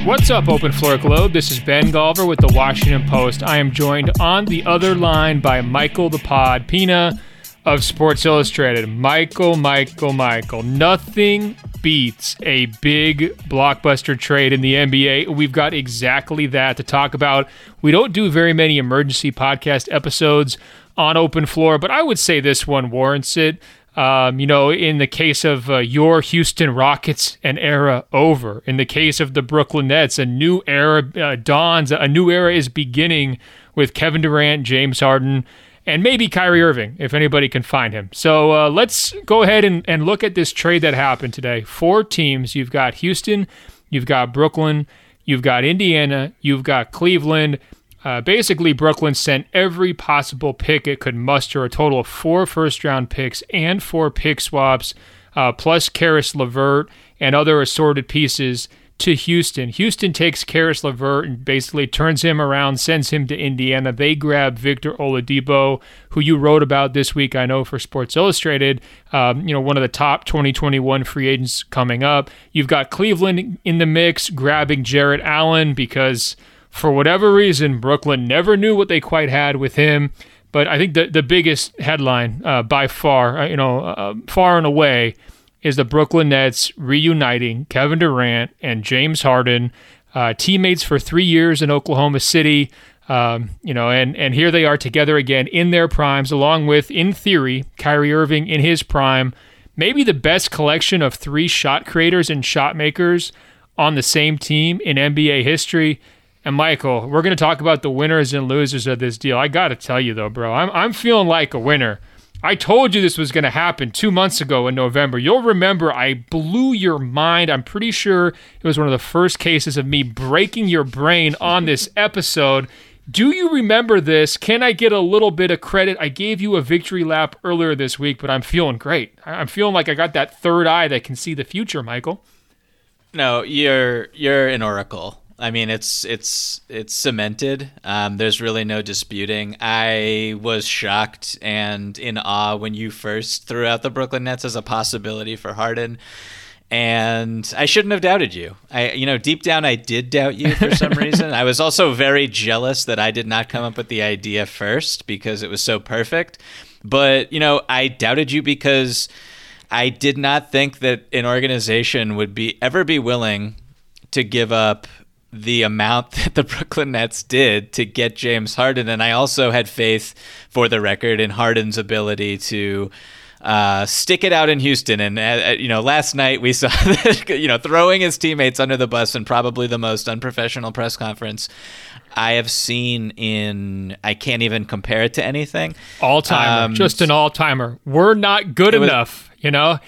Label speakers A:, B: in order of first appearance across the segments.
A: What's up, Open Floor Globe? This is Ben Golver with the Washington Post. I am joined on the other line by Michael the Pod Pina of Sports Illustrated. Michael. Nothing beats a big blockbuster trade in the NBA. We've got exactly that to talk about. We don't do very many emergency podcast episodes on Open Floor, but I would say this one warrants it. In the case of your Houston Rockets, an era over. In the case of the Brooklyn Nets, a new era dawns. A new era is beginning with Kevin Durant, James Harden, and maybe Kyrie Irving, if anybody can find him. So let's go ahead and look at this trade that happened today. 4 teams. You've got Houston, you've got Brooklyn, you've got Indiana, you've got Cleveland. Basically, Brooklyn sent every possible pick it could muster, a total of 4 first-round picks and 4 pick swaps, plus Caris LeVert and other assorted pieces to Houston. Houston takes Caris LeVert and basically turns him around, sends him to Indiana. They grab Victor Oladipo, who you wrote about this week, I know, for Sports Illustrated, one of the top 2021 free agents coming up. You've got Cleveland in the mix, grabbing Jarrett Allen because for whatever reason, Brooklyn never knew what they quite had with him. But I think the biggest headline by far, far and away, is the Brooklyn Nets reuniting Kevin Durant and James Harden, teammates for 3 years in Oklahoma City. And here they are together again in their primes, along with, in theory, Kyrie Irving in his prime. Maybe the best collection of 3 shot creators and shot makers on the same team in NBA history. And Michael, we're going to talk about the winners and losers of this deal. I got to tell you though, bro, I'm feeling like a winner. I told you this was going to happen 2 months ago in November. You'll remember I blew your mind. I'm pretty sure it was one of the first cases of me breaking your brain on this episode. Do you remember this? Can I get a little bit of credit? I gave you a victory lap earlier this week, but I'm feeling great. I'm feeling like I got that third eye that can see the future, Michael.
B: No, you're an oracle. I mean, it's cemented. There's really no disputing. I was shocked and in awe when you first threw out the Brooklyn Nets as a possibility for Harden, and I shouldn't have doubted you. Deep down, I did doubt you for some reason. I was also very jealous that I did not come up with the idea first because it was so perfect. But I doubted you because I did not think that an organization would ever be willing to give up the amount that the Brooklyn Nets did to get James Harden. And I also had faith, for the record, in Harden's ability to stick it out in Houston. And, last night we saw that, throwing his teammates under the bus in probably the most unprofessional press conference I have seen I can't even compare it to anything.
A: All-timer, just an all-timer. We're not good enough. No,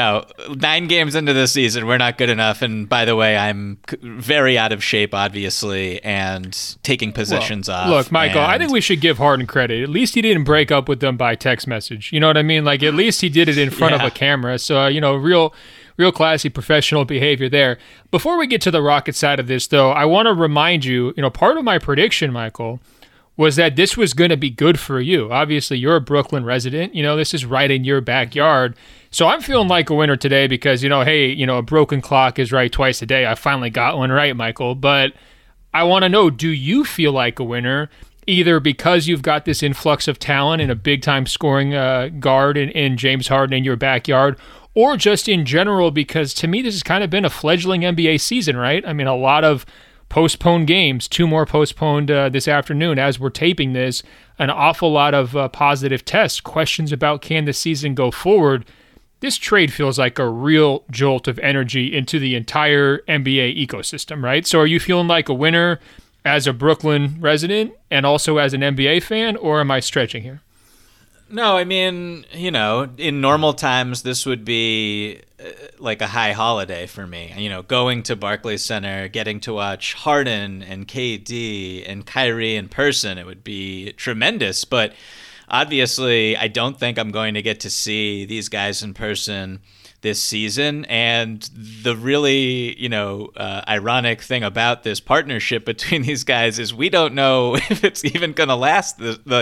B: 9 games into the season, we're not good enough. And by the way, I'm very out of shape, obviously, and taking positions off.
A: Look, Michael, I think we should give Harden credit. At least he didn't break up with them by text message. You know what I mean? Like, at least he did it in front of a camera. So, real classy professional behavior there. Before we get to the Rocket side of this, though, I want to remind you, part of my prediction, Michael, was that this was going to be good for you. Obviously, you're a Brooklyn resident. This is right in your backyard. So I'm feeling like a winner today because, a broken clock is right twice a day. I finally got one right, Michael. But I want to know, do you feel like a winner, either because you've got this influx of talent and a big-time scoring guard in James Harden in your backyard, or just in general because, to me, this has kind of been a fledgling NBA season, right? I mean, a lot of postponed games, 2 more postponed this afternoon as we're taping this, an awful lot of positive tests, questions about can the season go forward. This trade feels like a real jolt of energy into the entire NBA ecosystem, right? So are you feeling like a winner as a Brooklyn resident and also as an NBA fan, or am I stretching here?
B: No, I mean, in normal times, this would be like a high holiday for me. Going to Barclays Center, getting to watch Harden and KD and Kyrie in person, it would be tremendous. But obviously, I don't think I'm going to get to see these guys in person this season. And the really, ironic thing about this partnership between these guys is we don't know if it's even going to last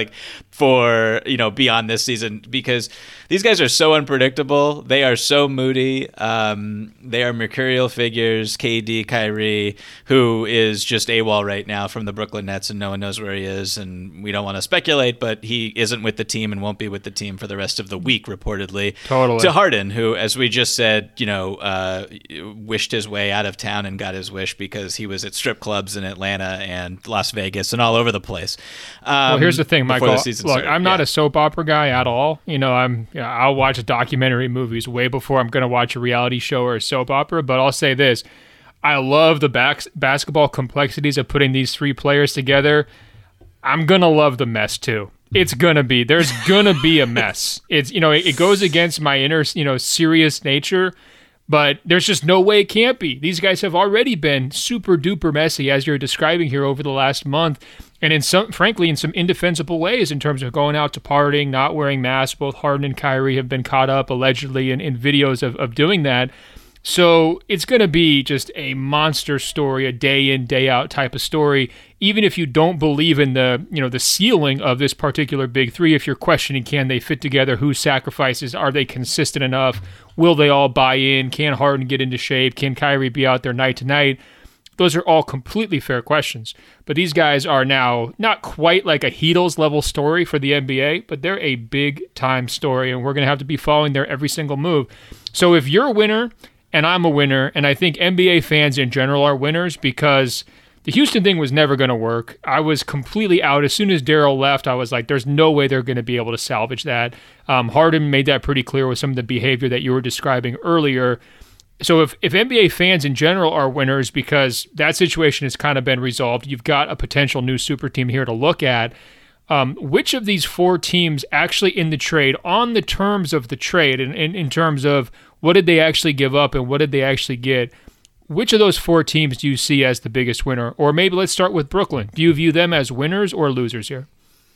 B: for beyond this season, because these guys are so unpredictable. They are so moody. They are mercurial figures. KD, Kyrie, who is just AWOL right now from the Brooklyn Nets, and no one knows where he is, and we don't want to speculate, but he isn't with the team and won't be with the team for the rest of the week, reportedly.
A: Totally.
B: To Harden, who, as we just said, wished his way out of town and got his wish because he was at strip clubs in Atlanta and Las Vegas and all over the place.
A: Well, here's the thing, Michael. Look, I'm not a soap opera guy at all. I'll watch documentary movies way before I'm going to watch a reality show or a soap opera. But I'll say this: I love the basketball complexities of putting these three players together. I'm gonna love the mess too. There's gonna be a mess. It's, it goes against my inner, serious nature, but there's just no way it can't be. These guys have already been super duper messy, as you're describing here, over the last month, and in some indefensible ways in terms of going out to partying, not wearing masks. Both Harden and Kyrie have been caught up allegedly in videos of doing that. So it's going to be just a monster story, a day in, day out type of story. Even if you don't believe in the ceiling of this particular big three, if you're questioning, can they fit together? Whose sacrifices? Are they consistent enough? Will they all buy in? Can Harden get into shape? Can Kyrie be out there night to night? Those are all completely fair questions. But these guys are now not quite like a Heatles level story for the NBA, but they're a big time story, and we're going to have to be following their every single move. So if you're a winner, and I'm a winner, and I think NBA fans in general are winners, because the Houston thing was never going to work. I was completely out. As soon as Daryl left, I was like, there's no way they're going to be able to salvage that. Harden made that pretty clear with some of the behavior that you were describing earlier. So if NBA fans in general are winners, because that situation has kind of been resolved, you've got a potential new super team here to look at. Which of these four teams actually in the trade, on the terms of the trade, and in terms of what did they actually give up and what did they actually get, which of those four teams do you see as the biggest winner? Or maybe let's start with Brooklyn. Do you view them as winners or losers here?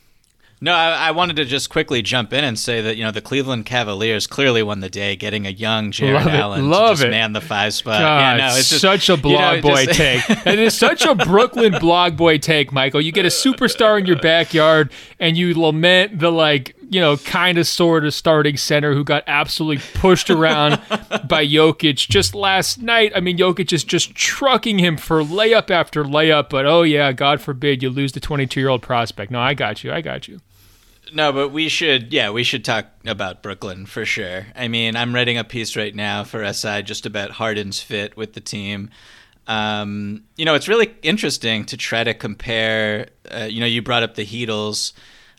B: No, I wanted to just quickly jump in and say that, the Cleveland Cavaliers clearly won the day, getting a young Jared Allen to just man the 5 spot.
A: God, it's just such a blog boy take. It is such a Brooklyn blog boy take, Michael. You get a superstar in your backyard and you lament the kind of sort of starting center who got absolutely pushed around by Jokic just last night. I mean, Jokic is just trucking him for layup after layup, but oh yeah, God forbid you lose the 22-year-old prospect. No, I got you.
B: No, but we should talk about Brooklyn for sure. I mean, I'm writing a piece right now for SI just about Harden's fit with the team. It's really interesting to try to compare. You brought up the Heatles.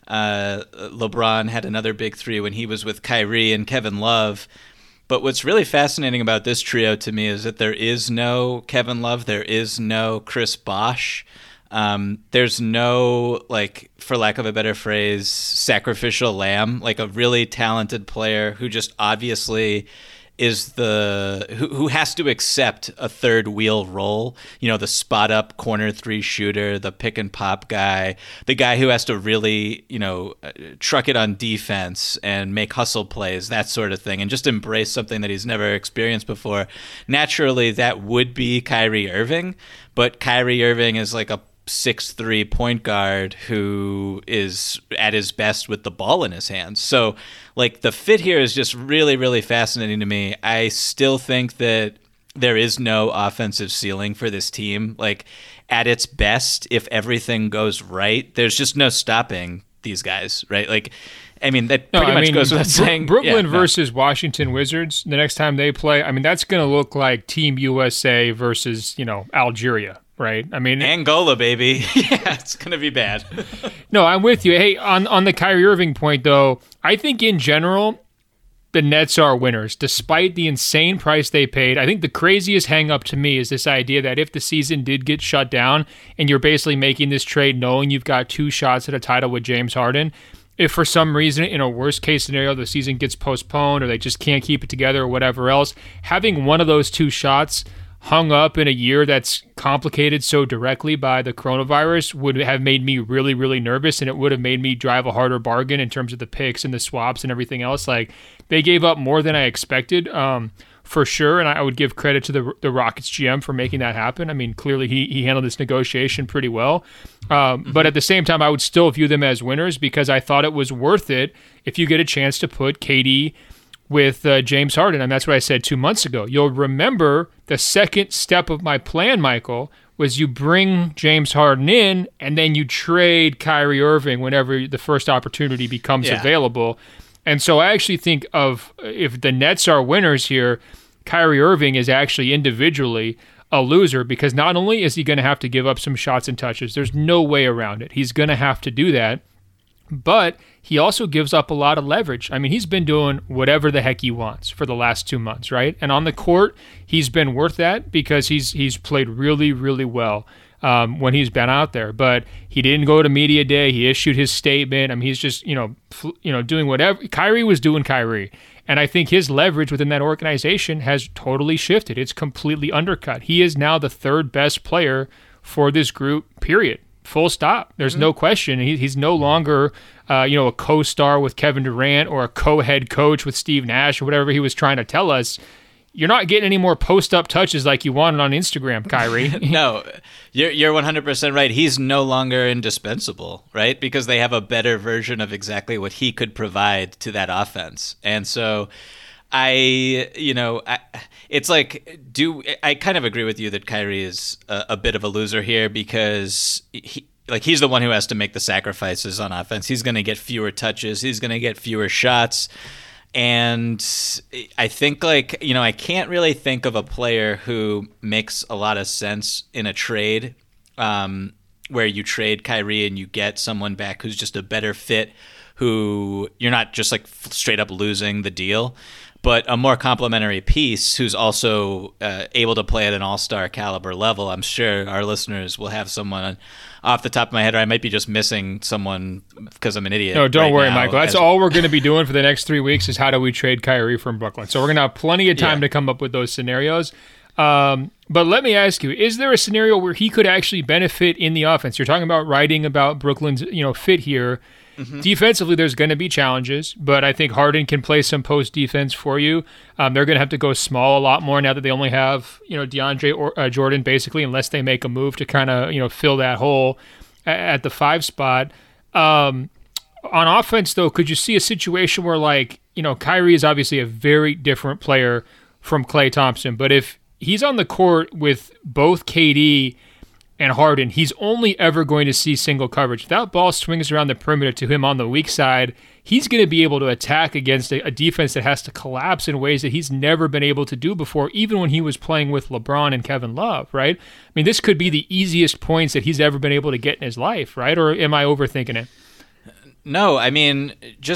B: LeBron had another big three when he was with Kyrie and Kevin Love. But what's really fascinating about this trio to me is that there is no Kevin Love, there is no Chris Bosh. There's no, for lack of a better phrase, sacrificial lamb, like a really talented player who just obviously is who has to accept a third wheel role, the spot up corner three shooter, the pick and pop guy, the guy who has to really, truck it on defense and make hustle plays, that sort of thing, and just embrace something that he's never experienced before. Naturally, that would be Kyrie Irving, but Kyrie Irving is like a 6'3" point guard who is at his best with the ball in his hands. So the fit here is just really, really fascinating to me. I still think that there is no offensive ceiling for this team. At its best, if everything goes right, there's just no stopping these guys, right? That pretty much goes without saying.
A: Brooklyn versus Washington Wizards, the next time they play, that's going to look like Team USA versus, Algeria. Right.
B: Angola, baby. Yeah, it's going to be bad.
A: No, I'm with you. Hey, on the Kyrie Irving point, though, I think in general, the Nets are winners, despite the insane price they paid. I think the craziest hang-up to me is this idea that if the season did get shut down and you're basically making this trade knowing you've got 2 shots at a title with James Harden, if for some reason in a worst-case scenario the season gets postponed or they just can't keep it together or whatever else, having one of those 2 shots hung up in a year that's complicated so directly by the coronavirus would have made me really, really nervous, and it would have made me drive a harder bargain in terms of the picks and the swaps and everything else. They gave up more than I expected. for sure, and I would give credit to the Rockets GM for making that happen. I mean, clearly he handled this negotiation pretty well. But at the same time, I would still view them as winners because I thought it was worth it if you get a chance to put KD with James Harden. And that's what I said 2 months ago. You'll remember the second step of my plan, Michael, was you bring James Harden in and then you trade Kyrie Irving whenever the first opportunity becomes available. And so I actually think of, if the Nets are winners here, Kyrie Irving is actually individually a loser because not only is he going to have to give up some shots and touches, there's no way around it. He's going to have to do that. But he also gives up a lot of leverage. I mean, he's been doing whatever the heck he wants for the last 2 months, right? And on the court, he's been worth that because he's played really, really well when he's been out there. But he didn't go to media day. He issued his statement. I mean, he's just doing whatever. Kyrie was doing Kyrie. And I think his leverage within that organization has totally shifted. It's completely undercut. He is now the third best player for this group, period. Full stop. There's no question. He's no longer, a co-star with Kevin Durant or a co-head coach with Steve Nash or whatever he was trying to tell us. You're not getting any more post-up touches like you wanted on Instagram, Kyrie.
B: No, you're 100% right. He's no longer indispensable, right? Because they have a better version of exactly what he could provide to that offense. And so it's like, I kind of agree with you that Kyrie is a bit of a loser here because he's the one who has to make the sacrifices on offense. He's going to get fewer touches. He's going to get fewer shots. And I think I can't really think of a player who makes a lot of sense in a trade where you trade Kyrie and you get someone back who's just a better fit, who you're not just like straight up losing the deal, but a more complementary piece who's also able to play at an all-star caliber level. I'm sure our listeners will have someone off the top of my head, or I might be just missing someone because I'm an idiot.
A: No, don't worry,
B: now,
A: Michael. That's all we're going to be doing for the next 3 weeks is how do we trade Kyrie from Brooklyn. So we're going to have plenty of time to come up with those scenarios. But let me ask you, is there a scenario where he could actually benefit in the offense? You're talking about writing about Brooklyn's fit here. Mm-hmm. Defensively, there's going to be challenges, but I think Harden can play some post defense for you. They're going to have to go small a lot more now that they only have DeAndre or Jordan basically, unless they make a move to kind of fill that hole at the 5 spot. On offense, though, could you see a situation where Kyrie is obviously a very different player from Klay Thompson, but if he's on the court with both KD and Harden, he's only ever going to see single coverage. If that ball swings around the perimeter to him on the weak side, he's going to be able to attack against a defense that has to collapse in ways that he's never been able to do before, even when he was playing with LeBron and Kevin Love, right? I mean, this could be the easiest points that he's ever been able to get in his life, right? Or am I overthinking it?
B: No, I mean,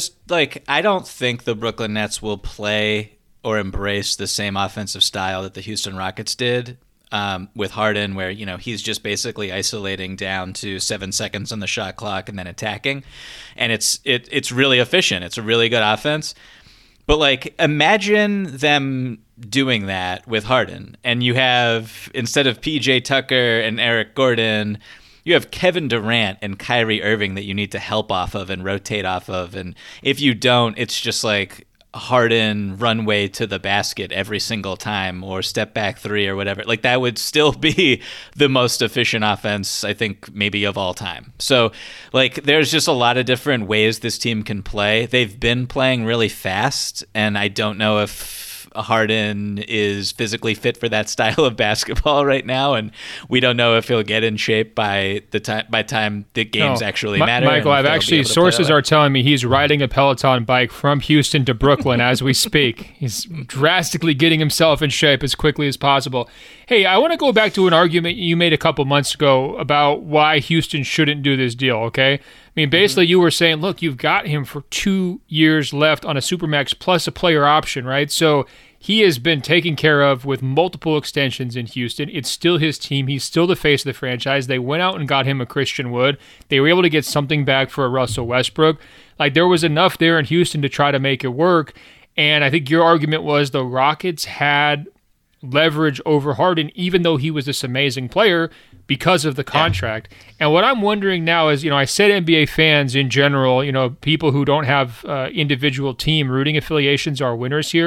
B: I don't think the Brooklyn Nets will play or embrace the same offensive style that the Houston Rockets did. With Harden, where he's just basically isolating down to 7 seconds on the shot clock and then attacking, and it's really efficient. It's a really good offense. But imagine them doing that with Harden, and you have, instead of PJ Tucker and Eric Gordon, you have Kevin Durant and Kyrie Irving that you need to help off of and rotate off of, and if you don't, it's just like Harden runway to the basket every single time or step back 3 or whatever. That would still be the most efficient offense, I think, maybe of all time. So there's just a lot of different ways this team can play. They've been playing really fast, and I don't know if Harden is physically fit for that style of basketball right now, and we don't know if he'll get in shape by time the games actually matter.
A: Michael, I've actually, sources are telling me he's riding a Peloton bike from Houston to Brooklyn as we speak. He's drastically getting himself in shape as quickly as possible. Hey, I want to go back to an argument you made a couple months ago about why Houston shouldn't do this deal, okay? I mean, basically you were saying, look, you've got him for 2 years left on a Supermax plus a player option, right? So he has been taken care of with multiple extensions in Houston. It's still his team. He's still the face of the franchise. They went out and got him a Christian Wood. They were able to get something back for a Russell Westbrook. There was enough there in Houston to try to make it work. And I think your argument was the Rockets had leverage over Harden, even though he was this amazing player, because of the contract. Yeah. And what I'm wondering now is, I said NBA fans in general, people who don't have individual team rooting affiliations are winners here.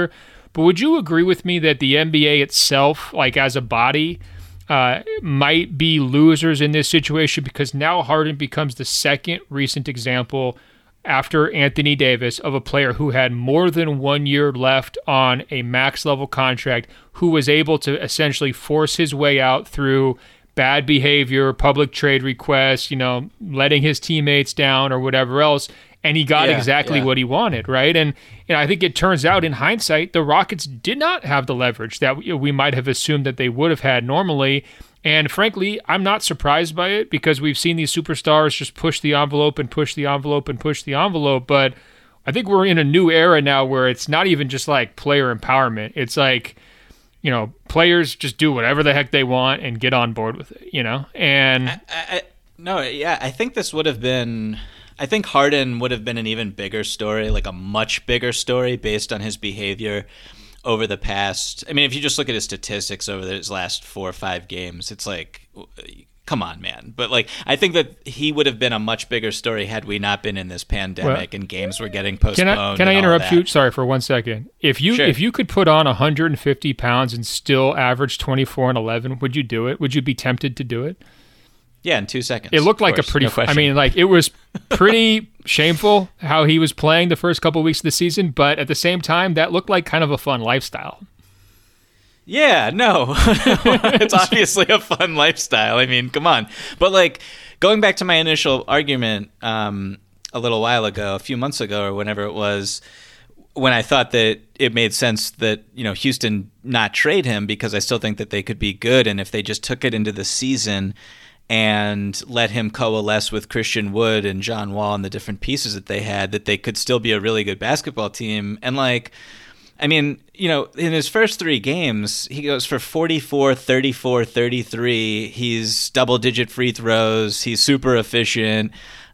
A: But would you agree with me that the NBA itself, like as a body, might be losers in this situation because now Harden becomes the second recent example after Anthony Davis of a player who had more than 1 year left on a max level contract, who was able to essentially force his way out through bad behavior, public trade requests, letting his teammates down or whatever else. And he got exactly what he wanted, right? And I think it turns out in hindsight, the Rockets did not have the leverage that we might have assumed that they would have had normally. And frankly, I'm not surprised by it because we've seen these superstars just push the envelope and push the envelope and push the envelope. But I think we're in a new era now where it's not even just like player empowerment. It's like, players just do whatever the heck they want and get on board with it, And
B: I think this would have been... I think Harden would have been an even bigger story, like a much bigger story based on his behavior over the past. I mean, if you just look at his statistics over his last 4 or 5 games, it's like, come on, man. But I think that he would have been a much bigger story had we not been in this pandemic and games were getting postponed.
A: Can I interrupt you? Sorry for 1 second. If you could put on 150 pounds and still average 24 and 11, would you do it? Would you be tempted to do it?
B: Yeah, in 2 seconds.
A: It looked like it was pretty shameful how he was playing the first couple of weeks of the season, but at the same time, that looked like kind of a fun lifestyle.
B: Yeah, no. It's obviously a fun lifestyle. I mean, come on. But going back to my initial argument a little while ago, a few months ago or whenever it was, when I thought that it made sense that, Houston not trade him because I still think that they could be good, and if they just took it into the season and let him coalesce with Christian Wood and John Wall and the different pieces that they had, that they could still be a really good basketball team. And in his first 3 games, he goes for 44, 34, 33. He's double-digit free throws. He's super efficient,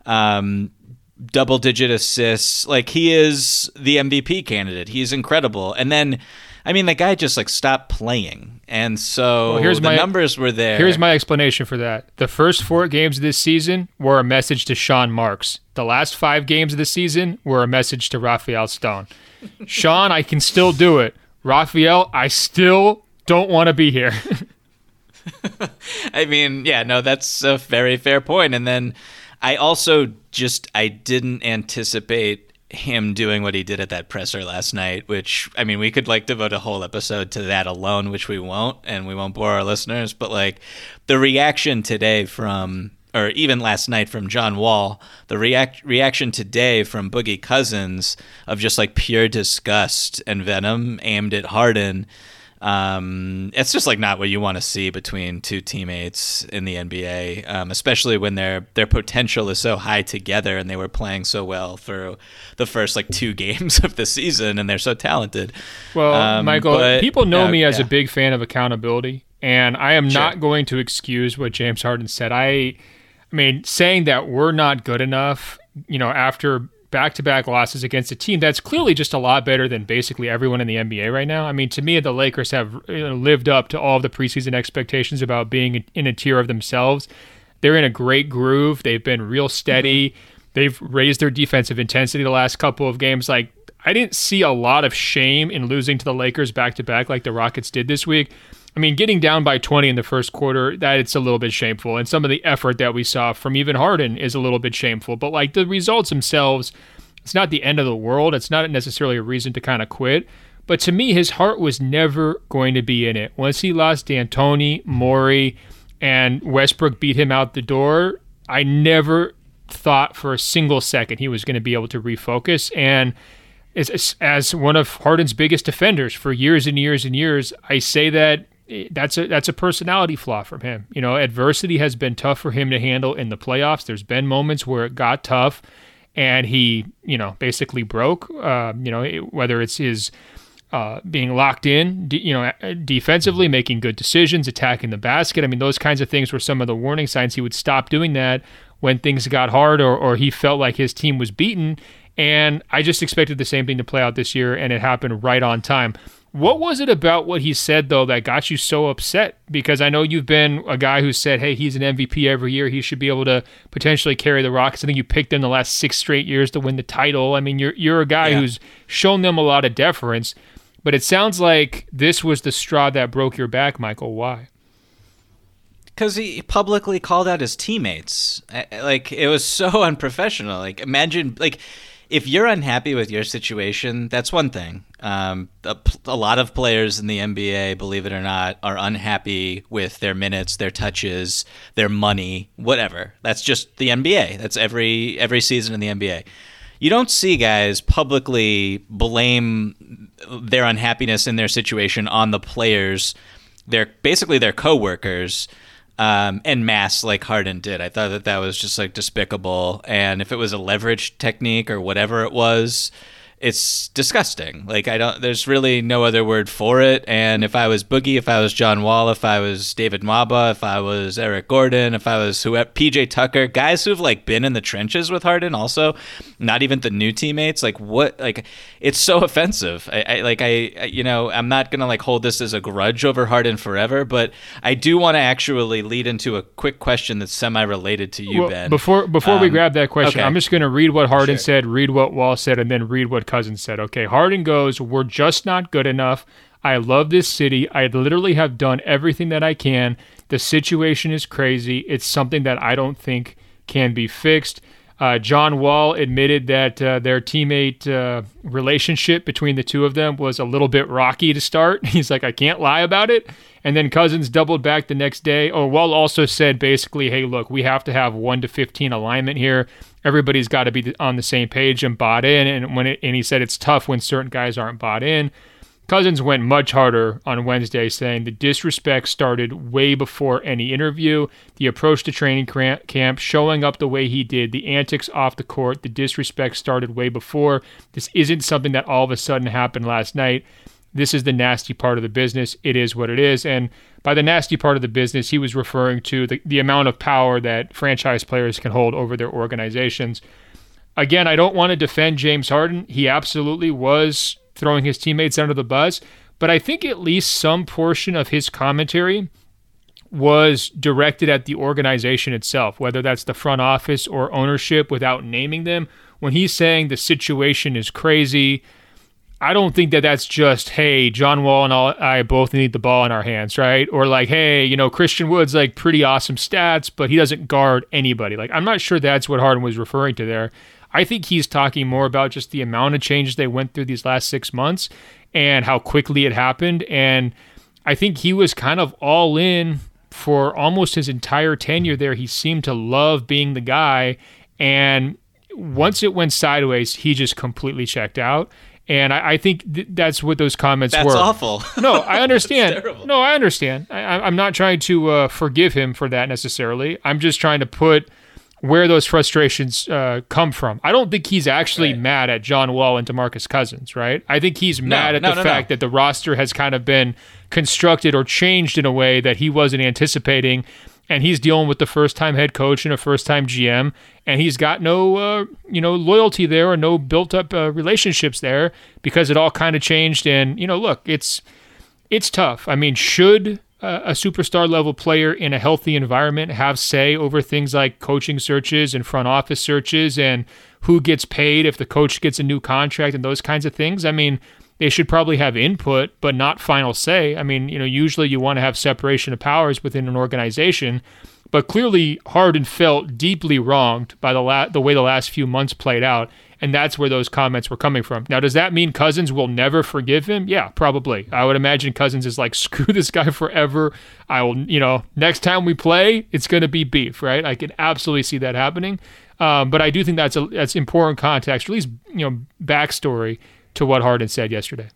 B: double-digit assists. He is the MVP candidate. He's incredible. And then, the guy just stopped playing. And so numbers were there.
A: Here's my explanation for that. The first 4 games of this season were a message to Sean Marks. The last 5 games of the season were a message to Raphael Stone. Sean, I can still do it. Raphael, I still don't want to be here.
B: That's a very fair point. And then I also I didn't anticipate him doing what he did at that presser last night, which, we could devote a whole episode to that alone, which we won't, and we won't bore our listeners. But the reaction today or even last night from John Wall, the reaction today from Boogie Cousins of just pure disgust and venom aimed at Harden. It's just not what you want to see between 2 teammates in the NBA, especially when their potential is so high together and they were playing so well for the first 2 games of the season and they're so talented.
A: Well, Michael, people know me as a big fan of accountability, and I am not going to excuse what James Harden said. Saying that we're not good enough, after back-to-back losses against a team that's clearly just a lot better than basically everyone in the NBA right now. To me, the Lakers have lived up to all of the preseason expectations about being in a tier of themselves. They're in a great groove. They've been real steady. Mm-hmm. They've raised their defensive intensity the last couple of games. I didn't see a lot of shame in losing to the Lakers back-to-back like the Rockets did this week. Getting down by 20 in the first quarter, that it's a little bit shameful. And some of the effort that we saw from even Harden is a little bit shameful. But the results themselves, it's not the end of the world. It's not necessarily a reason to kind of quit. But to me, his heart was never going to be in it. Once he lost D'Antoni, Morey, and Westbrook beat him out the door, I never thought for a single second he was going to be able to refocus. And as one of Harden's biggest defenders for years and years and years, I say that that's a personality flaw from him. Adversity has been tough for him to handle in the playoffs. There's been moments where it got tough and he, basically broke, whether it's his being locked in, defensively, making good decisions, attacking the basket. Those kinds of things were some of the warning signs he would stop doing that when things got hard or he felt like his team was beaten. And I just expected the same thing to play out this year, and it happened right on time. What was it about what he said, though, that got you so upset? Because I know you've been a guy who said, hey, he's an MVP every year. He should be able to potentially carry the Rockets. I think you picked them the last 6 straight years to win the title. You're a guy who's shown them a lot of deference. But it sounds like this was the straw that broke your back, Michael. Why?
B: Because he publicly called out his teammates. Like, it was so unprofessional. Like, imagine, like, if you're unhappy with your situation, that's one thing. A lot of players in the NBA, believe it or not, are unhappy with their minutes, their touches, their money, whatever. That's just the NBA. That's every season in the NBA. You don't see guys publicly blame their unhappiness in their situation on the players. They're basically their coworkers. En masse, like Harden did. I thought that was just like despicable. And if it was a leverage technique or whatever it was, it's disgusting. Like, there's really no other word for it. And if I was Boogie, if I was John Wall, if I was David Maba, if I was Eric Gordon, if I was PJ Tucker, guys who've like been in the trenches with Harden, also not even the new teammates, like what, like it's so offensive. I'm not going to like hold this as a grudge over Harden forever, but I do want to actually lead into a quick question that's semi-related to you, Ben.
A: Before we grab that question,
B: okay.
A: I'm just going to read what Harden said, read what Wall said, and then read what Cousins said. Okay, Harden goes, "We're just not good enough. I love this city. I literally have done everything that I can. The situation is crazy. It's something that I don't think can be fixed." John Wall admitted that their teammate relationship between the two of them was a little bit rocky to start. He's like, "I can't lie about it." And then Cousins doubled back the next day. Wall also said basically, "Hey, look, we have to have 1 to 15 alignment here. Everybody's got to be on the same page and bought in." And he said it's tough when certain guys aren't bought in. Cousins went much harder on Wednesday, saying the disrespect started way before any interview. The approach to training camp, showing up the way he did, the antics off the court, the disrespect started way before. This isn't something that all of a sudden happened last night. This is the nasty part of the business. It is what it is. And by the nasty part of the business, he was referring to the amount of power that franchise players can hold over their organizations. Again, I don't want to defend James Harden. He absolutely was throwing his teammates under the bus, but I think at least some portion of his commentary was directed at the organization itself, whether that's the front office or ownership, without naming them. When he's saying the situation is crazy, I don't think that that's just, hey, John Wall and I both need the ball in our hands, right? Or like, hey, Christian Wood's like pretty awesome stats, but he doesn't guard anybody. Like, I'm not sure that's what Harden was referring to there. I think he's talking more about just the amount of changes they went through these last 6 months and how quickly it happened. And I think he was kind of all in for almost his entire tenure there. He seemed to love being the guy. And once it went sideways, he just completely checked out. And I think that's what those comments were.
B: That's awful.
A: No, I understand.
B: Terrible.
A: No, I understand. I'm not trying to forgive him for that necessarily. I'm just trying to put where those frustrations come from. I don't think he's actually mad at John Wall and DeMarcus Cousins, right? I think he's mad at the fact that the roster has kind of been constructed or changed in a way that he wasn't anticipating, and he's dealing with the first-time head coach and a first-time GM, and he's got no loyalty there or no built-up relationships there because it all kind of changed. And, look, it's tough. I mean, should a superstar level player in a healthy environment have say over things like coaching searches and front office searches and who gets paid if the coach gets a new contract and those kinds of things? I mean, they should probably have input, but not final say. I mean, usually you want to have separation of powers within an organization, but clearly Harden felt deeply wronged by the way the last few months played out. And that's where those comments were coming from. Now, does that mean Cousins will never forgive him? Yeah, probably. I would imagine Cousins is like, screw this guy forever. I will, next time we play, it's going to be beef, right? I can absolutely see that happening. But I do think that's important context, or at least, backstory to what Harden said yesterday.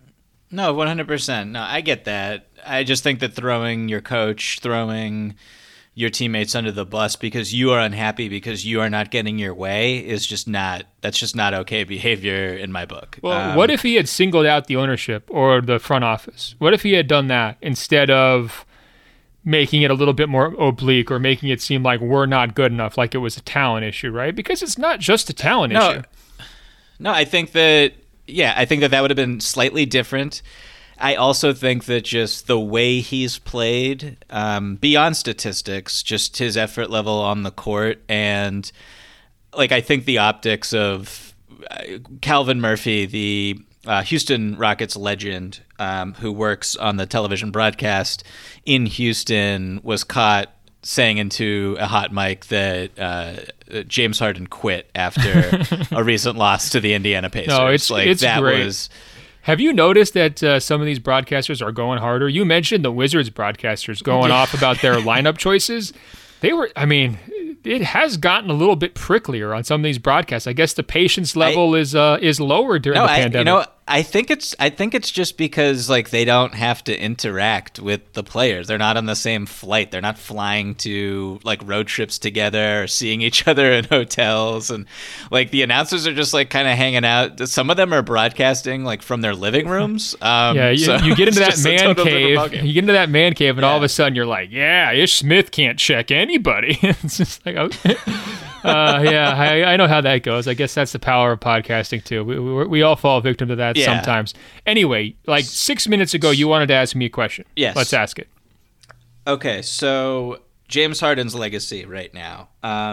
B: No, 100%. No, I get that. I just think that throwing your coach, throwing your teammates under the bus because you are unhappy because you are not getting your way is just not okay behavior in my book.
A: Well, what if he had singled out the ownership or the front office? What if he had done that instead of making it a little bit more oblique or making it seem like we're not good enough, like it was a talent issue, right? Because it's not just a talent issue.
B: No, I think that would have been slightly different. I also think that just the way he's played, beyond statistics, just his effort level on the court, and I think the optics of Calvin Murphy, the Houston Rockets legend who works on the television broadcast in Houston, was caught saying into a hot mic that James Harden quit after a recent loss to the Indiana Pacers.
A: No, it's great. Have you noticed that some of these broadcasters are going harder? You mentioned the Wizards broadcasters going off about their lineup choices. It has gotten a little bit pricklier on some of these broadcasts. I guess the patience level is lower during the pandemic.
B: I think it's just because like they don't have to interact with the players. They're not on the same flight. They're not flying to like road trips together or seeing each other in hotels, and like the announcers are just like kind of hanging out. Some of them are broadcasting like from their living rooms.
A: You get into that man cave. You get into that man cave, and all of a sudden you're like, yeah, Ish Smith can't check anybody. It's just like, okay. I know how that goes. I guess that's the power of podcasting too. We all fall victim to that sometimes. Anyway, like 6 minutes ago, you wanted to ask me a question.
B: Yes.
A: Let's ask it.
B: Okay, so James Harden's legacy right now.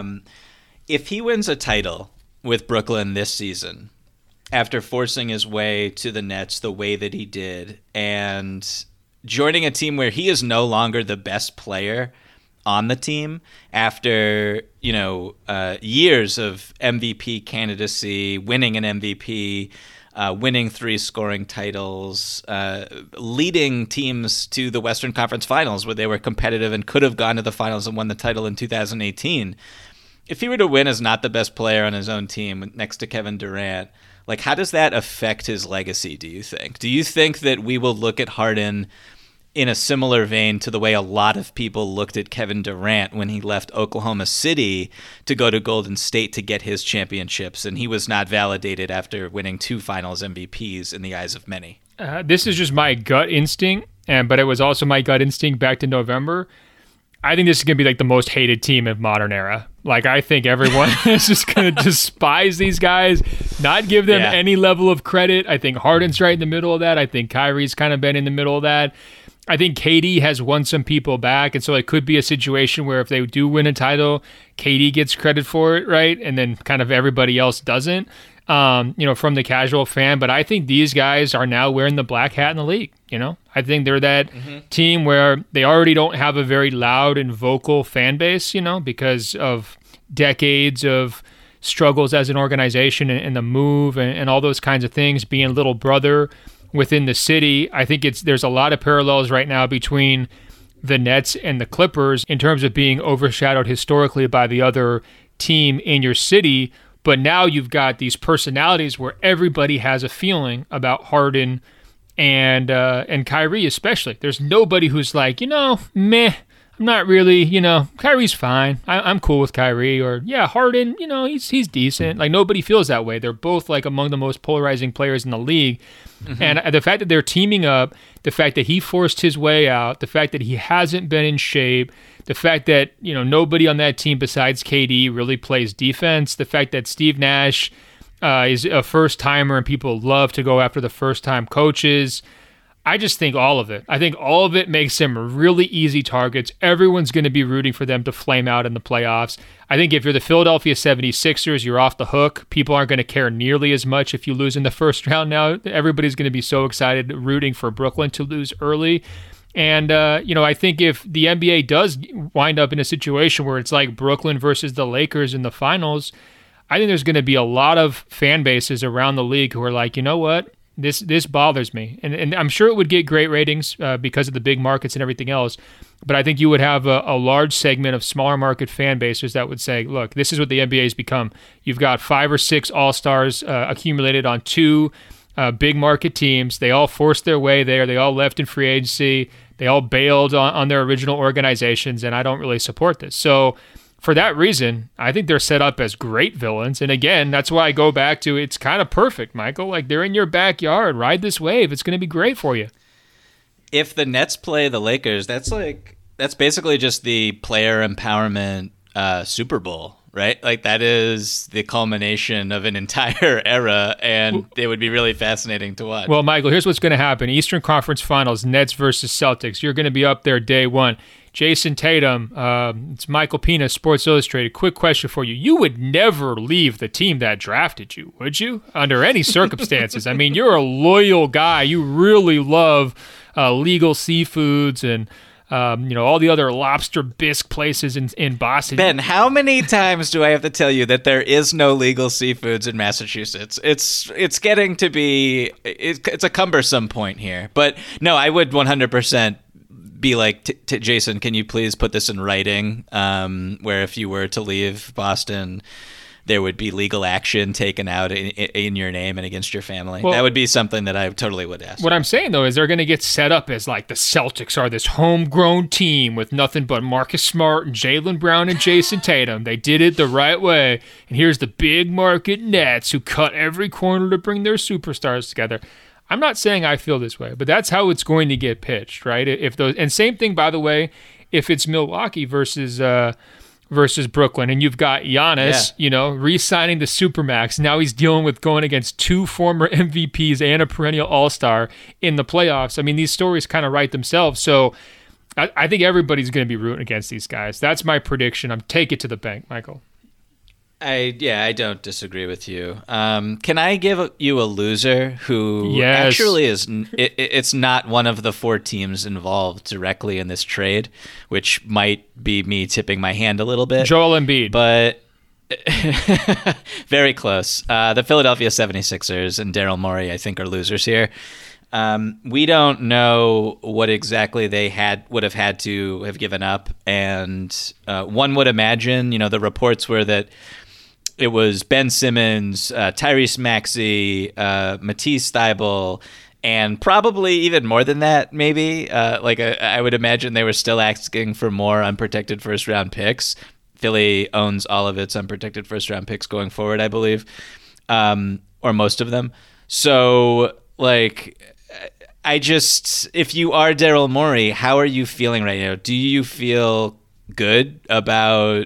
B: If he wins a title with Brooklyn this season, after forcing his way to the Nets the way that he did, and joining a team where he is no longer the best player on the team after years of MVP candidacy, winning an MVP, winning 3 scoring titles, leading teams to the Western Conference Finals where they were competitive and could have gone to the finals and won the title in 2018. If he were to win as not the best player on his own team next to Kevin Durant, like how does that affect his legacy, do you think? Do you think that we will look at Harden in a similar vein to the way a lot of people looked at Kevin Durant when he left Oklahoma City to go to Golden State to get his championships, and he was not validated after winning 2 finals MVPs in the eyes of many?
A: This is just my gut instinct, but it was also my gut instinct back to November. I think this is going to be like the most hated team of modern era. Like, I think everyone is just going to despise these guys, not give them any level of credit. I think Harden's right in the middle of that. I think Kyrie's kind of been in the middle of that. I think KD has won some people back, and so it could be a situation where if they do win a title, KD gets credit for it, right? And then kind of everybody else doesn't, from the casual fan. But I think these guys are now wearing the black hat in the league, I think they're that team where they already don't have a very loud and vocal fan base, because of decades of struggles as an organization and the move and all those kinds of things, being little brother within the city. I think there's a lot of parallels right now between the Nets and the Clippers in terms of being overshadowed historically by the other team in your city. But now you've got these personalities where everybody has a feeling about Harden and Kyrie especially. There's nobody who's like, meh, I'm not really, Kyrie's fine. I'm cool with Kyrie. Or, Harden, he's decent. Like, nobody feels that way. They're both, like, among the most polarizing players in the league. Mm-hmm. And the fact that they're teaming up, the fact that he forced his way out, the fact that he hasn't been in shape, the fact that, nobody on that team besides KD really plays defense, the fact that Steve Nash is a first-timer and people love to go after the first-time coaches. I just think all of it. I think all of it makes them really easy targets. Everyone's going to be rooting for them to flame out in the playoffs. I think if you're the Philadelphia 76ers, you're off the hook. People aren't going to care nearly as much if you lose in the first round now. Everybody's going to be so excited rooting for Brooklyn to lose early. And, I think if the NBA does wind up in a situation where it's like Brooklyn versus the Lakers in the finals, I think there's going to be a lot of fan bases around the league who are like, you know what? This bothers me. And I'm sure it would get great ratings because of the big markets and everything else. But I think you would have a large segment of smaller market fan bases that would say, look, this is what the NBA has become. You've got 5 or 6 all-stars accumulated on 2 big market teams. They all forced their way there. They all left in free agency. They all bailed on their original organizations, and I don't really support this. So for that reason, I think they're set up as great villains. And again, that's why I go back to it's kind of perfect, Michael. Like, they're in your backyard. Ride this wave. It's going to be great for you.
B: If the Nets play the Lakers, that's basically just the player empowerment Super Bowl, right? Like, that is the culmination of an entire era, and it would be really fascinating to watch.
A: Well, Michael, here's what's going to happen. Eastern Conference Finals, Nets versus Celtics. You're going to be up there day one. Jason Tatum, it's Michael Pina, Sports Illustrated. Quick question for you. You would never leave the team that drafted you, would you? Under any circumstances. I mean, you're a loyal guy. You really love legal seafoods and all the other lobster bisque places in Boston.
B: Ben, how many times do I have to tell you that there is no legal seafoods in Massachusetts? It's getting to be it's a cumbersome point here. But no, I would 100% be like, Jason, can you please put this in writing? Where if you were to leave Boston, there would be legal action taken out in your name and against your family. Well, that would be something that I totally would ask.
A: What I'm saying, though, is they're going to get set up as like the Celtics are this homegrown team with nothing but Marcus Smart and Jaylen Brown and Jason Tatum. They did it the right way. And here's the big market Nets who cut every corner to bring their superstars together. I'm not saying I feel this way, but that's how it's going to get pitched, right? And same thing, by the way, if it's Milwaukee versus Brooklyn, and you've got Giannis, re-signing the Supermax. Now he's dealing with going against two former MVPs and a perennial All-Star in the playoffs. I mean, these stories kind of write themselves. So I think everybody's going to be rooting against these guys. That's my prediction. Take it to the bank, Michael.
B: I don't disagree with you. Can I give you a loser who
A: yes.
B: actually is? It's not one of the four teams involved directly in this trade, which might be me tipping my hand a little bit.
A: Joel Embiid,
B: but very close. The Philadelphia 76ers and Daryl Morey, I think, are losers here. We don't know what exactly they would have had to have given up, and one would imagine, the reports were that it was Ben Simmons, Tyrese Maxey, Matisse Thybulle, and probably even more than that, maybe. I would imagine they were still asking for more unprotected first-round picks. Philly owns all of its unprotected first-round picks going forward, I believe, or most of them. So, if you are Daryl Morey, how are you feeling right now? Do you feel good about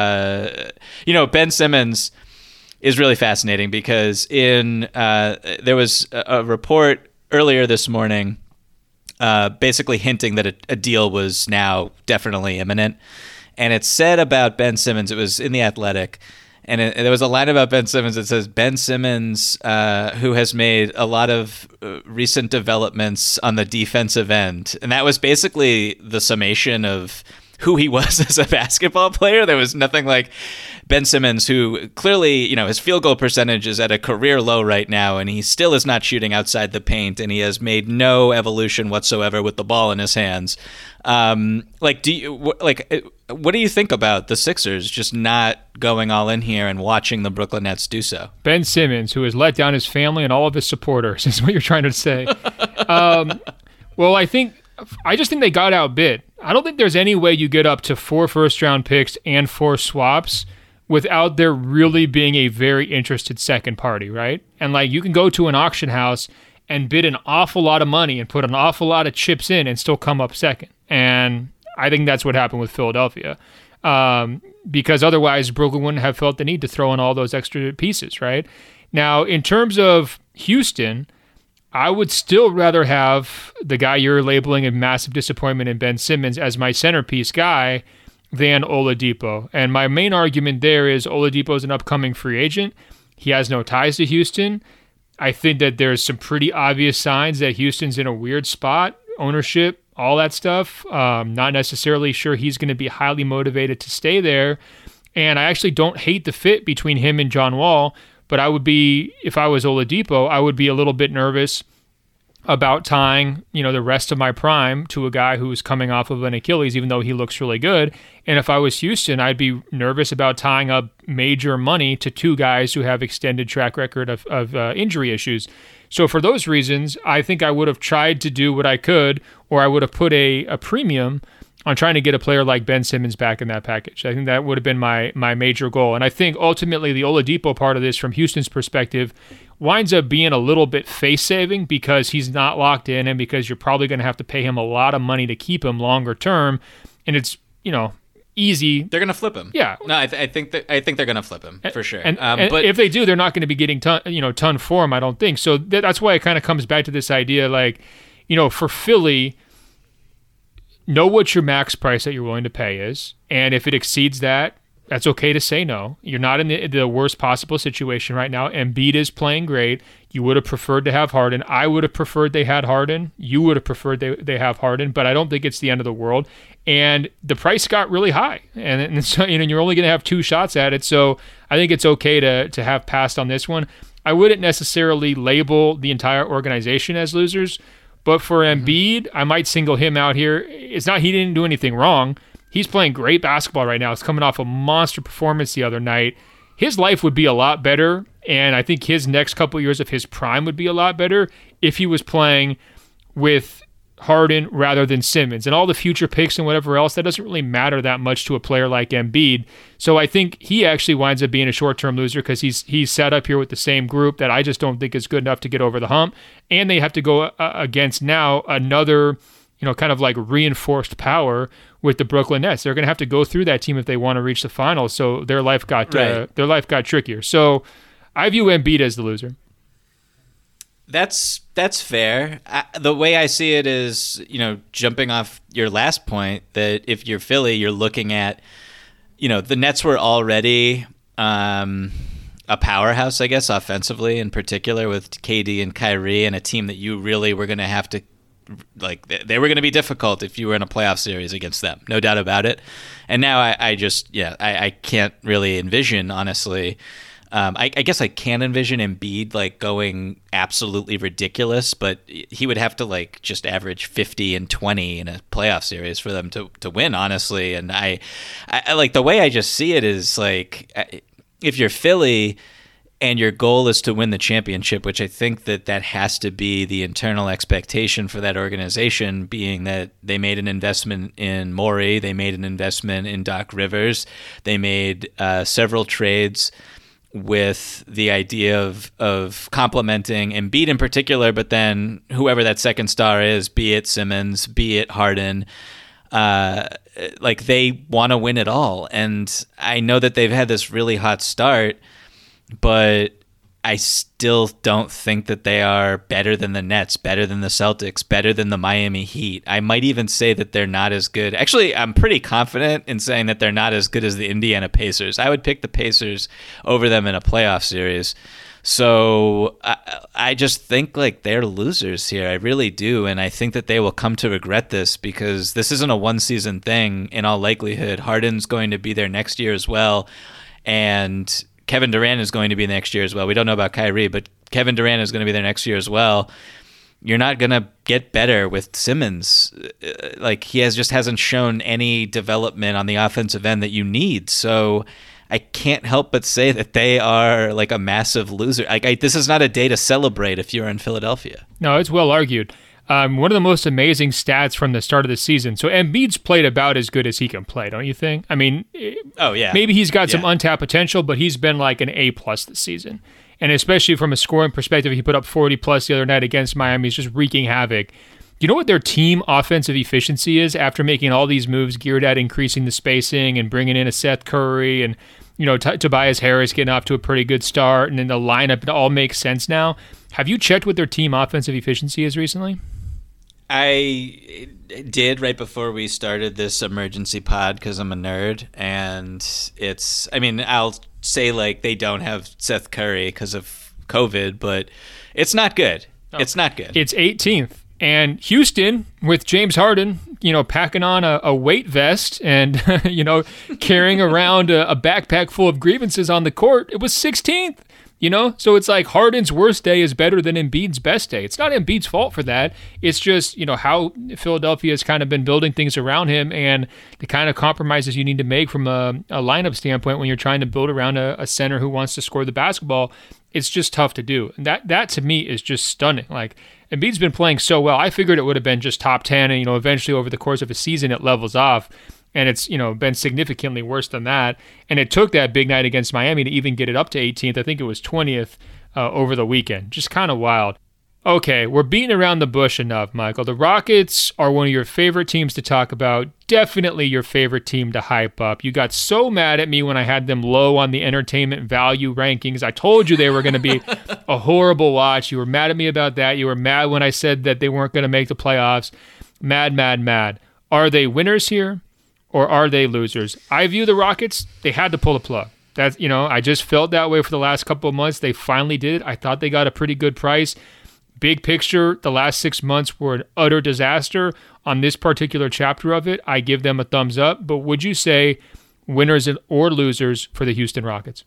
B: Ben Simmons is really fascinating because there was a report earlier this morning basically hinting that a deal was now definitely imminent. And it said about Ben Simmons, it was in The Athletic, and there was a line about Ben Simmons that says, Ben Simmons, who has made a lot of recent developments on the defensive end. And that was basically the summation of who he was as a basketball player. There was nothing like Ben Simmons, who clearly, his field goal percentage is at a career low right now, and he still is not shooting outside the paint, and he has made no evolution whatsoever with the ball in his hands. What do you think about the Sixers just not going all in here and watching the Brooklyn Nets do so?
A: Ben Simmons, who has let down his family and all of his supporters, is what you're trying to say. Well, I just think they got outbid. I don't think there's any way you get up to 4 first-round picks and 4 swaps without there really being a very interested second party, right? And you can go to an auction house and bid an awful lot of money and put an awful lot of chips in and still come up second. And I think that's what happened with Philadelphia. Because otherwise Brooklyn wouldn't have felt the need to throw in all those extra pieces, right? Now, in terms of Houston, I would still rather have the guy you're labeling a massive disappointment in Ben Simmons as my centerpiece guy than Oladipo. And my main argument there is Oladipo is an upcoming free agent. He has no ties to Houston. I think that there's some pretty obvious signs that Houston's in a weird spot, ownership, all that stuff. Not necessarily sure he's going to be highly motivated to stay there. And I actually don't hate the fit between him and John Wall. But I would be, if I was Oladipo, I would be a little bit nervous about tying, the rest of my prime to a guy who's coming off of an Achilles, even though he looks really good. And if I was Houston, I'd be nervous about tying up major money to 2 guys who have extended track record of injury issues. So for those reasons, I think I would have tried to do what I could, or I would have put a premium on trying to get a player like Ben Simmons back in that package. I think that would have been my major goal. And I think ultimately the Oladipo part of this from Houston's perspective winds up being a little bit face-saving because he's not locked in and because you're probably going to have to pay him a lot of money to keep him longer term. And it's, easy.
B: They're going to flip him.
A: Yeah.
B: No, I think they're going to flip him for sure.
A: But if they do, they're not going to be getting ton for him, I don't think. So that's why it kind of comes back to this idea for Philly, know what your max price that you're willing to pay is. And if it exceeds that, that's okay to say no. You're not in the worst possible situation right now. Embiid is playing great. You would have preferred to have Harden. I would have preferred they had Harden. You would have preferred they have Harden, but I don't think it's the end of the world. And the price got really high, and so you're only going to have 2 shots at it. So I think it's okay to have passed on this one. I wouldn't necessarily label the entire organization as losers, but for Embiid, I might single him out here. It's not he didn't do anything wrong. He's playing great basketball right now. He's coming off a monster performance the other night. His life would be a lot better, and I think his next couple of years of his prime would be a lot better if he was playing with Harden rather than Simmons. And all the future picks and whatever else, that doesn't really matter that much to a player like Embiid. So I think he actually winds up being a short-term loser because he's set up here with the same group that I just don't think is good enough to get over the hump. And they have to go against now another kind of like reinforced power with the Brooklyn Nets. They're going to have to go through that team if they want to reach the finals. So their life got trickier. So I view Embiid as the loser.
B: That's fair. The way I see it is, jumping off your last point, that if you're Philly, you're looking at, the Nets were already a powerhouse, I guess, offensively in particular with KD and Kyrie, and a team that you really were going to have to, they were going to be difficult if you were in a playoff series against them, no doubt about it. And now I can't really envision, honestly. I guess I can envision Embiid going absolutely ridiculous, but he would have to just average 50 and 20 in a playoff series for them to win, honestly. And I the way I just see it is if you're Philly and your goal is to win the championship, which I think that has to be the internal expectation for that organization, being that they made an investment in Morey, they made an investment in Doc Rivers, they made several trades with the idea of complementing Embiid in particular, but then whoever that second star is, be it Simmons, be it Harden, they want to win it all. And I know that they've had this really hot start, but I still don't think that they are better than the Nets, better than the Celtics, better than the Miami Heat. I might even say that they're not as good. Actually, I'm pretty confident in saying that they're not as good as the Indiana Pacers. I would pick the Pacers over them in a playoff series. So I just think they're losers here. I really do. And I think that they will come to regret this because this isn't a one-season thing in all likelihood. Harden's going to be there next year as well. And Kevin Durant is going to be next year as well. We don't know about Kyrie, but Kevin Durant is going to be there next year as well. You're not going to get better with Simmons. He hasn't shown any development on the offensive end that you need. So I can't help but say that they are a massive loser. This is not a day to celebrate if you're in Philadelphia.
A: No, it's well argued. One of the most amazing stats from the start of the season. So Embiid's played about as good as he can play, don't you think? I mean, maybe he's got some untapped potential, but he's been an A+ this season. And especially from a scoring perspective, he put up 40+ the other night against Miami. He's just wreaking havoc. Do you know what their team offensive efficiency is after making all these moves geared at increasing the spacing and bringing in a Seth Curry and Tobias Harris getting off to a pretty good start, and then the lineup, it all makes sense now. Have you checked what their team offensive efficiency is recently?
B: I did right before we started this emergency pod because I'm a nerd, and I'll say they don't have Seth Curry because of COVID, but it's not good. Oh. It's not good.
A: It's 18th. And Houston, with James Harden, packing on a weight vest and, carrying around a backpack full of grievances on the court, it was 16th. So it's Harden's worst day is better than Embiid's best day. It's not Embiid's fault for that. It's just, how Philadelphia has kind of been building things around him and the kind of compromises you need to make from a lineup standpoint when you're trying to build around a center who wants to score the basketball. It's just tough to do. And that to me is just stunning. Embiid's been playing so well. I figured it would have been just top 10 and, eventually over the course of a season it levels off. And it's, been significantly worse than that. And it took that big night against Miami to even get it up to 18th. I think it was 20th over the weekend. Just kind of wild. Okay, we're beating around the bush enough, Michael. The Rockets are one of your favorite teams to talk about. Definitely your favorite team to hype up. You got so mad at me when I had them low on the entertainment value rankings. I told you they were going to be a horrible watch. You were mad at me about that. You were mad when I said that they weren't going to make the playoffs. Mad. Are they winners here or are they losers? I view the Rockets, they had to pull the plug. That's, I just felt that way for the last couple of months. They finally did it. I thought they got a pretty good price. Big picture, the last 6 months were an utter disaster. On this particular chapter of it, I give them a thumbs up. But would you say winners or losers for the Houston Rockets?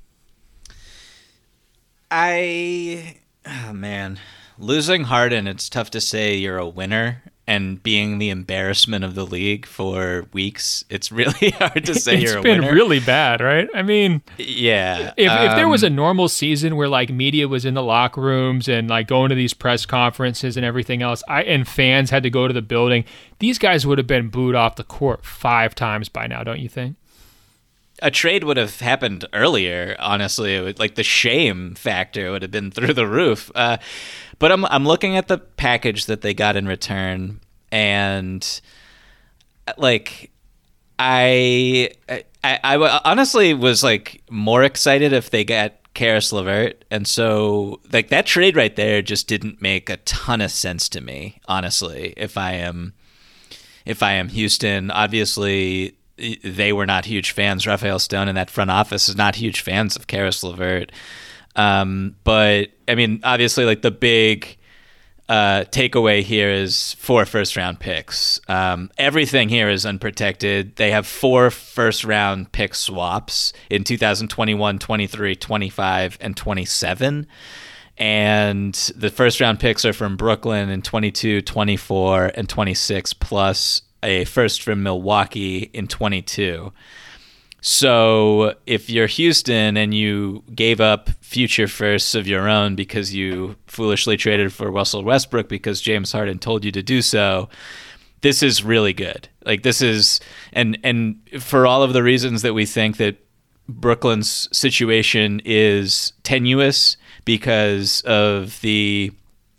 B: Losing Harden, it's tough to say you're a winner. And being the embarrassment of the league for weeks, it's really hard to say you're a winner.
A: It's been really bad, right? I mean,
B: yeah.
A: If there was a normal season where like media was in the locker rooms and like going to these press conferences and everything else, and fans had to go to the building, these guys would have been booed off the court 5 times by now, don't you think?
B: A trade would have happened earlier, honestly. It would, like, the shame factor would have been through the roof. But I'm looking at the package that they got in return, and like I honestly was like more excited if they got Karis LeVert, and so like that trade right there just didn't make a ton of sense to me, honestly. If I am Houston, obviously they were not huge fans. Raphael Stone in that front office is not huge fans of Karis LeVert. But I mean, obviously, like the big takeaway here is 4 first-round picks. Everything here is unprotected. They have 4 first-round pick swaps in 2021, 23, 25, and 27. And the first-round picks are from Brooklyn in 22, 24, and 26, plus a first from Milwaukee in 22. So if you're Houston and you gave up future firsts of your own because you foolishly traded for Russell Westbrook because James Harden told you to do so, this is really good. Like this is, and for all of the reasons that we think that Brooklyn's situation is tenuous because of the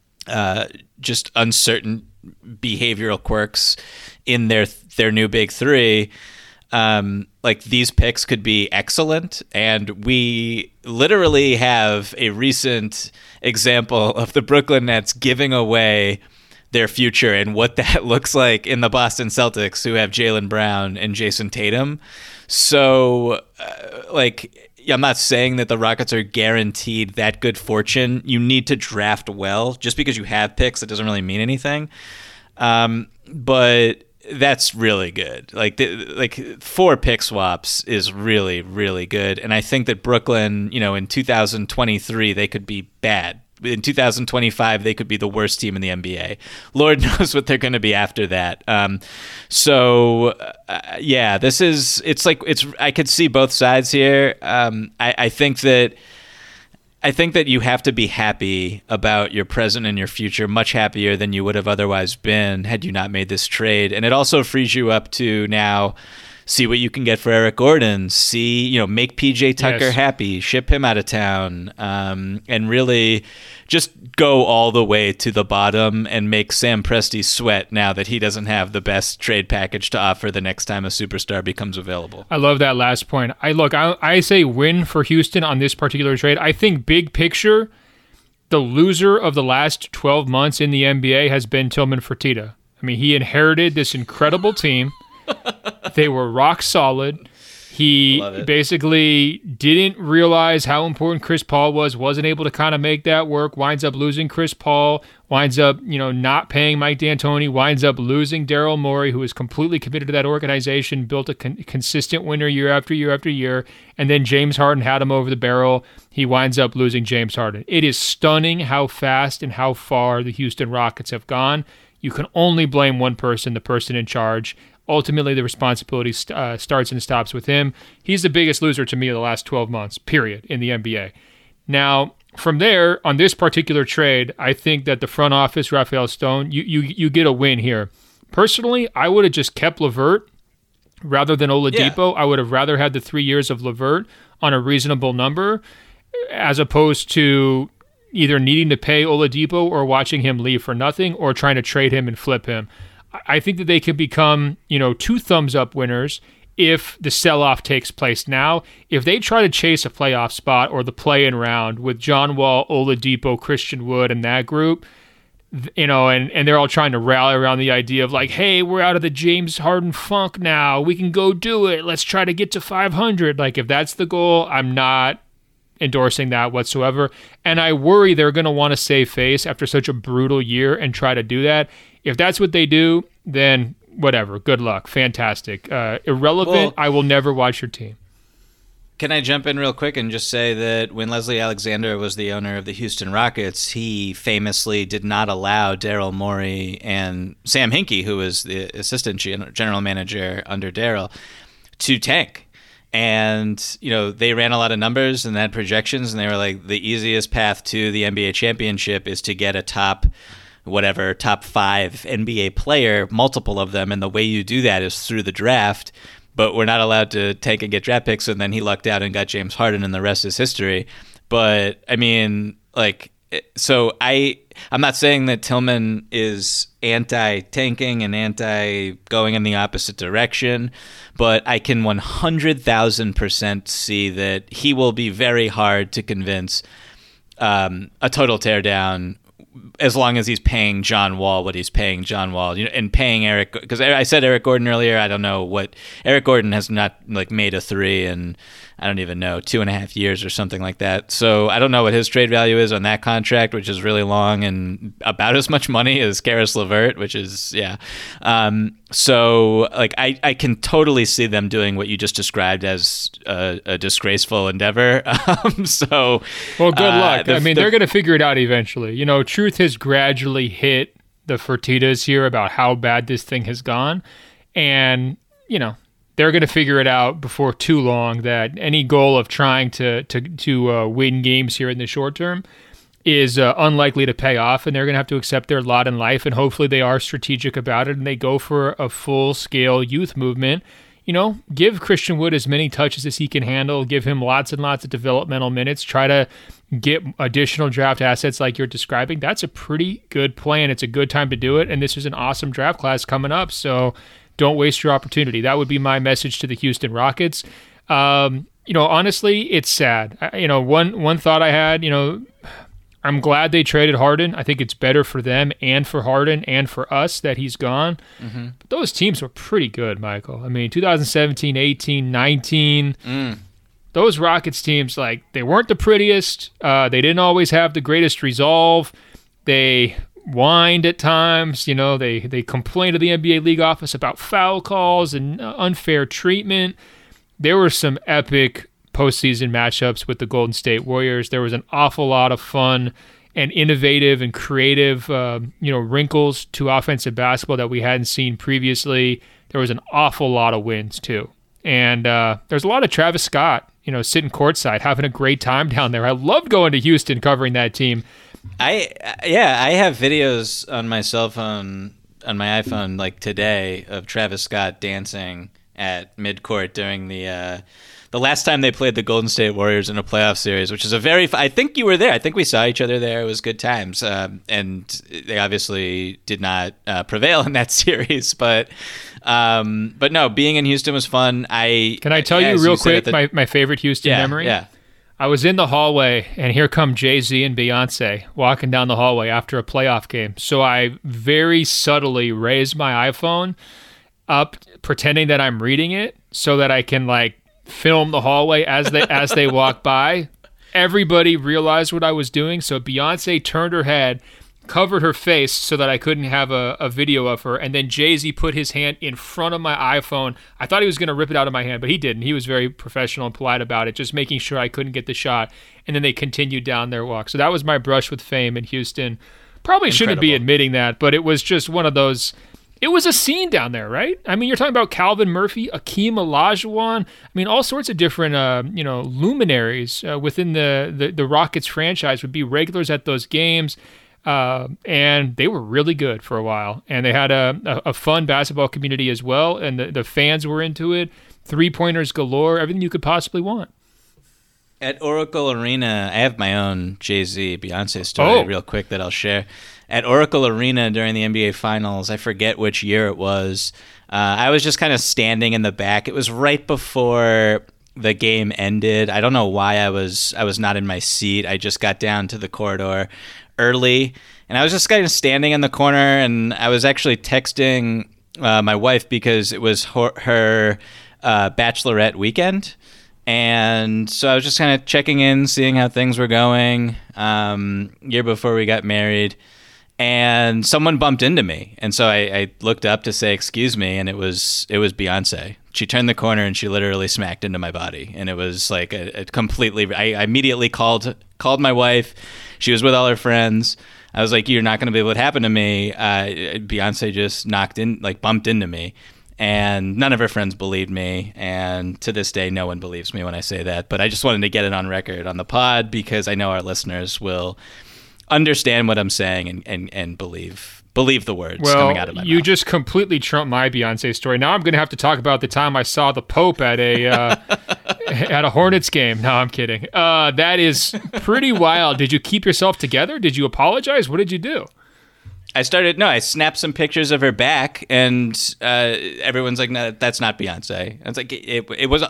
B: just uncertain behavioral quirks in their new big three. Like these picks could be excellent, and we literally have a recent example of the Brooklyn Nets giving away their future and what that looks like in the Boston Celtics, who have Jaylen Brown and Jason Tatum. So, I'm not saying that the Rockets are guaranteed that good fortune. You need to draft well. Just because you have picks, it doesn't really mean anything. But that's really good. Like 4 pick swaps is really, really good. And I think that Brooklyn, in 2023, they could be bad. In 2025, they could be the worst team in the NBA. Lord knows what they're going to be after that. I could see both sides here. I think that you have to be happy about your present and your future, much happier than you would have otherwise been had you not made this trade. And it also frees you up to now see what you can get for Eric Gordon, make PJ Tucker happy, ship him out of town, and really just go all the way to the bottom and make Sam Presti sweat now that he doesn't have the best trade package to offer the next time a superstar becomes available.
A: I love that last point. I say win for Houston on this particular trade. I think big picture, the loser of the last 12 months in the NBA has been Tillman Fertitta. I mean, he inherited this incredible team. They were rock solid. He basically didn't realize how important Chris Paul was, wasn't able to kind of make that work, winds up losing Chris Paul, winds up, not paying Mike D'Antoni, winds up losing Daryl Morey, who was completely committed to that organization, built a consistent winner year after year after year, and then James Harden had him over the barrel. He winds up losing James Harden. It is stunning how fast and how far the Houston Rockets have gone. You can only blame one person, the person in charge. Ultimately, the responsibility starts and stops with him. He's the biggest loser to me of the last 12 months, period, in the NBA. Now, from there, on this particular trade, I think that the front office, Raphael Stone, you get a win here. Personally, I would have just kept LeVert rather than Oladipo. I would have rather had the 3 years of LeVert on a reasonable number as opposed to either needing to pay Oladipo or watching him leave for nothing or trying to trade him and flip him. I think that they could become, 2 thumbs up winners if the sell-off takes place now. If they try to chase a playoff spot or the play-in round with John Wall, Oladipo, Christian Wood, and that group, and they're all trying to rally around the idea of like, hey, we're out of the James Harden funk now. We can go do it. Let's try to get to 500. Like, if that's the goal, I'm not endorsing that whatsoever. And I worry they're going to want to save face after such a brutal year and try to do that. If that's what they do, then whatever. Good luck. Fantastic. Irrelevant. I will never watch your team.
B: Can I jump in real quick and just say that when Leslie Alexander was the owner of the Houston Rockets, he famously did not allow Daryl Morey and Sam Hinkie, who was the assistant general manager under Daryl, to tank. And, they ran a lot of numbers and had projections, and they were like, the easiest path to the NBA championship is to get a top 5 NBA player, multiple of them. And the way you do that is through the draft. But we're not allowed to tank and get draft picks. And then he lucked out and got James Harden, and the rest is history. But I mean, so I'm not saying that Tillman is anti-tanking and anti-going in the opposite direction, but I can 100,000% see that he will be very hard to convince a total teardown, as long as he's paying John Wall what he's paying John Wall, and paying Eric, because I said Eric Gordon earlier. I don't know what Eric Gordon has not made a three in, I don't even know, 2.5 years or something like that. So I don't know what his trade value is on that contract, which is really long and about as much money as Karis LeVert, which is, yeah. So I can totally see them doing what you just described as a disgraceful endeavor. Well,
A: good luck. They're going to figure it out eventually. Truth has gradually hit the Fertittas here about how bad this thing has gone. And, they're going to figure it out before too long that any goal of trying to win games here in the short term is unlikely to pay off, and they're going to have to accept their lot in life, and hopefully they are strategic about it and they go for a full-scale youth movement. Give Christian Wood as many touches as he can handle, give him lots and lots of developmental minutes, try to get additional draft assets like you're describing. That's a pretty good plan. It's a good time to do it, and this is an awesome draft class coming up, so don't waste your opportunity. That would be my message to the Houston Rockets. Honestly, it's sad. One thought I had, I'm glad they traded Harden. I think it's better for them and for Harden and for us that he's gone. Mm-hmm. But those teams were pretty good, Michael. 2017, 18, 19. Those Rockets teams, they weren't the prettiest. They didn't always have the greatest resolve. They whined at times. They complained to the NBA league office about foul calls and unfair treatment. There were some epic postseason matchups with the Golden State Warriors. There was an awful lot of fun and innovative and creative, wrinkles to offensive basketball that we hadn't seen previously. There was an awful lot of wins too. And there's a lot of Travis Scott, sitting courtside, having a great time down there. I loved going to Houston covering that team.
B: I have videos on my cell phone, on my iPhone, today, of Travis Scott dancing at midcourt during the last time they played the Golden State Warriors in a playoff series, which is I think you were there. I think we saw each other there. It was good times. And they obviously did not prevail in that series, but no, being in Houston was fun. Can
A: I tell you real quick my favorite Houston memory?
B: Yeah.
A: I was in the hallway, and here come Jay-Z and Beyonce walking down the hallway after a playoff game. So I very subtly raised my iPhone up, pretending that I'm reading it, so that I can film the hallway as they walk by. Everybody realized what I was doing, so Beyonce turned her head, covered her face so that I couldn't have a video of her, and then Jay-Z put his hand in front of my iPhone. I thought he was going to rip it out of my hand, but he didn't. He was very professional and polite about it, just making sure I couldn't get the shot, and then they continued down their walk. So that was my brush with fame in Houston. Probably shouldn't be admitting that, but it was just one of those. It was a scene down there, right? You're talking about Calvin Murphy, Akeem Olajuwon. All sorts of different, luminaries within the Rockets franchise would be regulars at those games. And they were really good for a while. And they had a fun basketball community as well. And the fans were into it. Three-pointers galore, everything you could possibly want.
B: At Oracle Arena, I have my own Jay-Z, Beyonce story real quick that I'll share. At Oracle Arena during the NBA Finals, I forget which year it was, I was just kind of standing in the back. It was right before the game ended. I don't know why I was not in my seat. I just got down to the corridor early, And I was just kind of standing in the corner, and I was actually texting my wife because it was her bachelorette weekend. And so I was just kind of checking in, seeing how things were going, year before we got married. And someone bumped into me. And so I looked up to say, excuse me, and it was Beyonce. She turned the corner and she literally smacked into my body. And it was like a completely, I immediately called my wife. She was with all her friends. I was like, you're not going to believe what happened to me. Beyonce just bumped into me. And none of her friends believed me. And to this day, no one believes me when I say that. But I just wanted to get it on record on the pod because I know our listeners will understand what I'm saying and believe the words coming out of my mouth.
A: You just completely trumped my Beyonce story. Now I'm going to have to talk about the time I saw the Pope at a Hornets game. No, I'm kidding. That is pretty wild. Did you keep yourself together? Did you apologize? What did you do?
B: I snapped some pictures of her back, and everyone's like, no, that's not Beyonce. And it's like, it was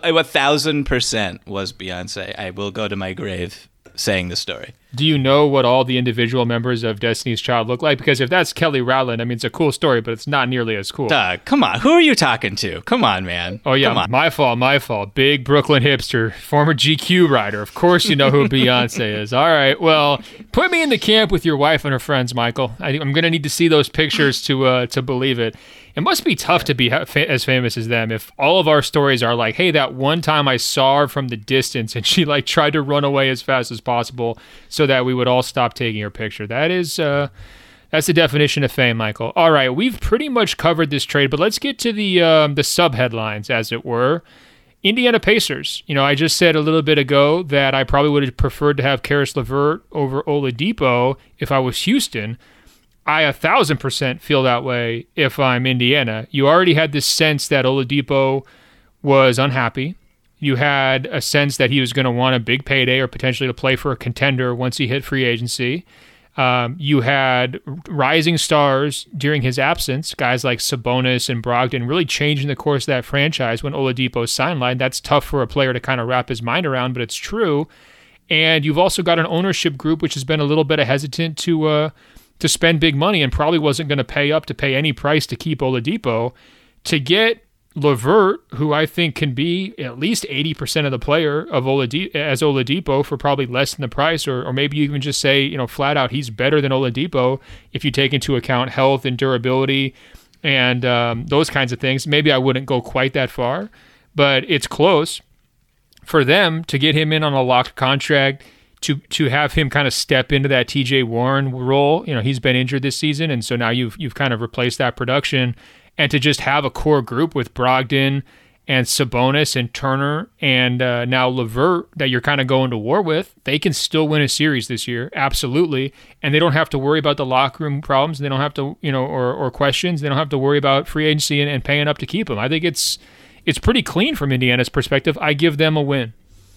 B: 1,000% was Beyonce. I will go to my grave saying the story.
A: Do you know what all the individual members of Destiny's Child look like? Because if that's Kelly Rowland, I mean, it's a cool story, but it's not nearly as cool.
B: Come on. Who are you talking to? Come on, man.
A: Oh, yeah. My fault. Big Brooklyn hipster, former GQ writer. Of course you know who Beyonce is. All right. Well, put me in the camp with your wife and her friends, Michael. I'm going to need to see those pictures to believe it. It must be tough to be as famous as them if all of our stories are like, hey, that one time I saw her from the distance and she tried to run away as fast as possible so that we would all stop taking her picture. That's the definition of fame, Michael. All right, we've pretty much covered this trade, but let's get to the sub-headlines, as it were. Indiana Pacers. I just said a little bit ago that I probably would have preferred to have Caris LeVert over Oladipo if I was Houston. I 1,000% feel that way if I'm Indiana. You already had this sense that Oladipo was unhappy. You had a sense that he was going to want a big payday or potentially to play for a contender once he hit free agency. You had rising stars during his absence, guys like Sabonis and Brogdon really changing the course of that franchise when Oladipo sidelined. That's tough for a player to kind of wrap his mind around, but it's true. And you've also got an ownership group which has been a little bit hesitant to spend big money and probably wasn't going to pay any price to keep Oladipo. To get LeVert, who I think can be at least 80% of the player of Oladipo for probably less than the price, or maybe you even just say, flat out, he's better than Oladipo if you take into account health and durability and those kinds of things. Maybe I wouldn't go quite that far, but it's close. For them to get him in on a locked contract, to have him kind of step into that TJ Warren role, he's been injured this season, and so now you've kind of replaced that production, and to just have a core group with Brogdon and Sabonis and Turner and now LeVert that you're kind of going to war with, they can still win a series this year, absolutely, and they don't have to worry about the locker room problems. They don't have to, or questions. They don't have to worry about free agency and paying up to keep them. I think it's pretty clean from Indiana's perspective. I give them a win.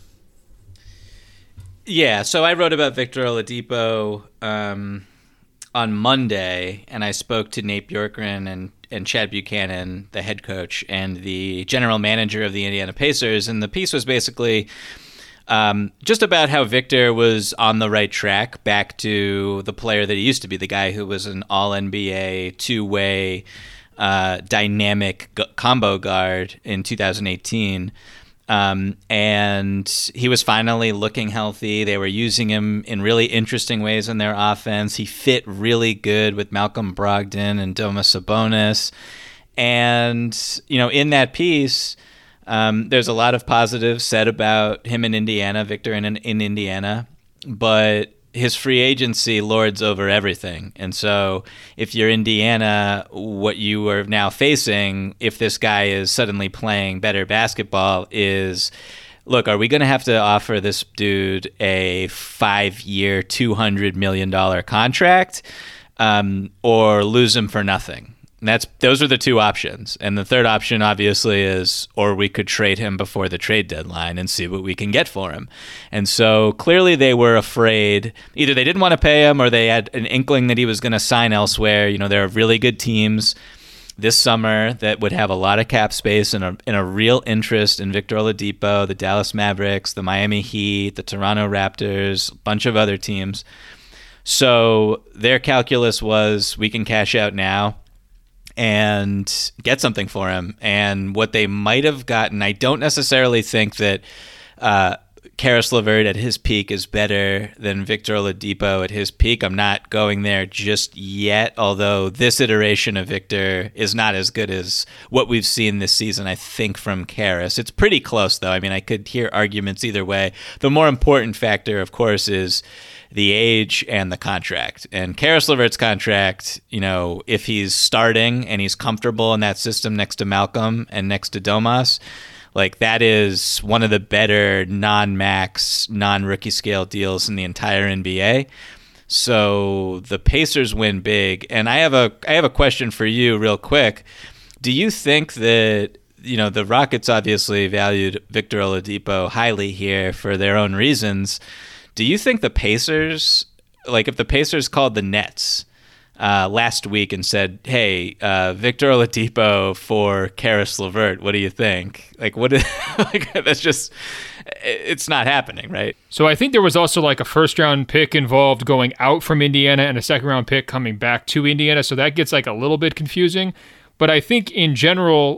B: Yeah, so I wrote about Victor Oladipo on Monday, and I spoke to Nate Bjorkgren and Chad Buchanan, the head coach and the general manager of the Indiana Pacers, and the piece was basically just about how Victor was on the right track back to the player that he used to be, the guy who was an all-NBA, two-way, dynamic combo guard in 2018. And he was finally looking healthy. They were using him in really interesting ways in their offense. He fit really good with Malcolm Brogdon and Domas Sabonis. And, in that piece, there's a lot of positives said about him in Indiana, Victor in Indiana, but his free agency lords over everything. And so if you're Indiana, what you are now facing, if this guy is suddenly playing better basketball, is, look, are we going to have to offer this dude a 5-year, $200 million contract or lose him for nothing? And those are the two options. And the third option, obviously, is, or we could trade him before the trade deadline and see what we can get for him. And so clearly they were afraid. Either they didn't want to pay him or they had an inkling that he was going to sign elsewhere. There are really good teams this summer that would have a lot of cap space and a real interest in Victor Oladipo, the Dallas Mavericks, the Miami Heat, the Toronto Raptors, a bunch of other teams. So their calculus was, we can cash out now and get something for him. And what they might have gotten, I don't necessarily think that Karis LeVert at his peak is better than Victor Oladipo at his peak. I'm not going there just yet, although this iteration of Victor is not as good as what we've seen this season, I think, from Karis. It's pretty close, though. I mean, I could hear arguments either way. The more important factor, of course, is the age and the contract. And Karis LeVert's contract, if he's starting and he's comfortable in that system next to Malcolm and next to Domas, like, that is one of the better non-max, non-rookie scale deals in the entire NBA. So the Pacers win big. And I have a question for you real quick. Do you think that, the Rockets obviously valued Victor Oladipo highly here for their own reasons. Do you think the Pacers, like if the Pacers called the Nets last week and said, hey, Victor Oladipo for Karis LeVert, what do you think? Like, that's just, it's not happening, right?
A: So I think there was also like a first-round pick involved going out from Indiana and a second-round pick coming back to Indiana, so that gets like a little bit confusing. But I think in general,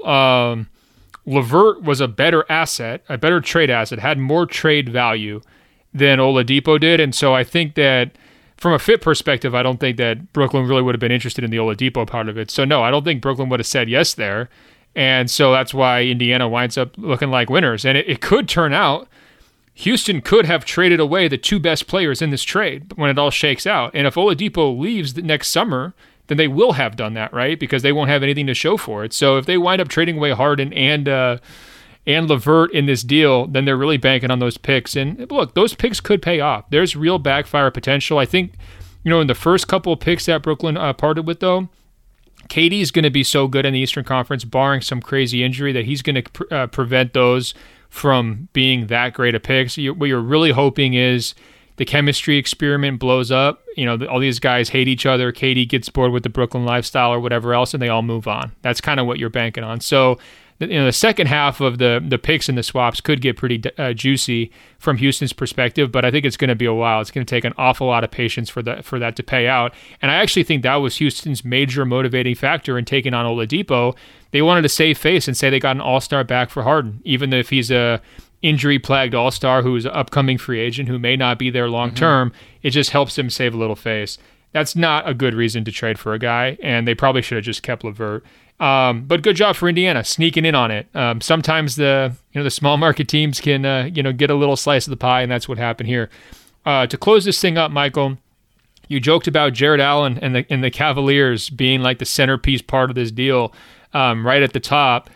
A: LeVert was a better asset, a better trade asset, had more trade value than Oladipo did, and so I think that from a fit perspective, I don't think that Brooklyn really would have been interested in the Oladipo part of it. So no, I don't think Brooklyn would have said yes there. And so that's why Indiana winds up looking like winners. And it could turn out Houston could have traded away the two best players in this trade when it all shakes out. And if Oladipo leaves the next summer, then they will have done that, right? Because they won't have anything to show for it. So if they wind up trading away Harden and LeVert in this deal, then they're really banking on those picks. And look, those picks could pay off. There's real backfire potential. I think, in the first couple of picks that Brooklyn parted with, though, KD is going to be so good in the Eastern Conference, barring some crazy injury, that he's going to prevent those from being that great a pick. So what you're really hoping is the chemistry experiment blows up. All these guys hate each other. KD gets bored with the Brooklyn lifestyle or whatever else, and they all move on. That's kind of what you're banking on. So the second half of the picks and the swaps could get pretty juicy from Houston's perspective, but I think it's going to be a while. It's going to take an awful lot of patience for that to pay out. And I actually think that was Houston's major motivating factor in taking on Oladipo. They wanted to save face and say they got an all-star back for Harden, even if he's a injury-plagued all-star who's an upcoming free agent who may not be there long-term. It just helps them save a little face. That's not a good reason to trade for a guy, and they probably should have just kept LeVert. But good job for Indiana sneaking in on it. Sometimes the small market teams can get a little slice of the pie, and that's what happened here. To close this thing up, Michael, you joked about Jared Allen and the Cavaliers being like the centerpiece part of this deal, right at the top.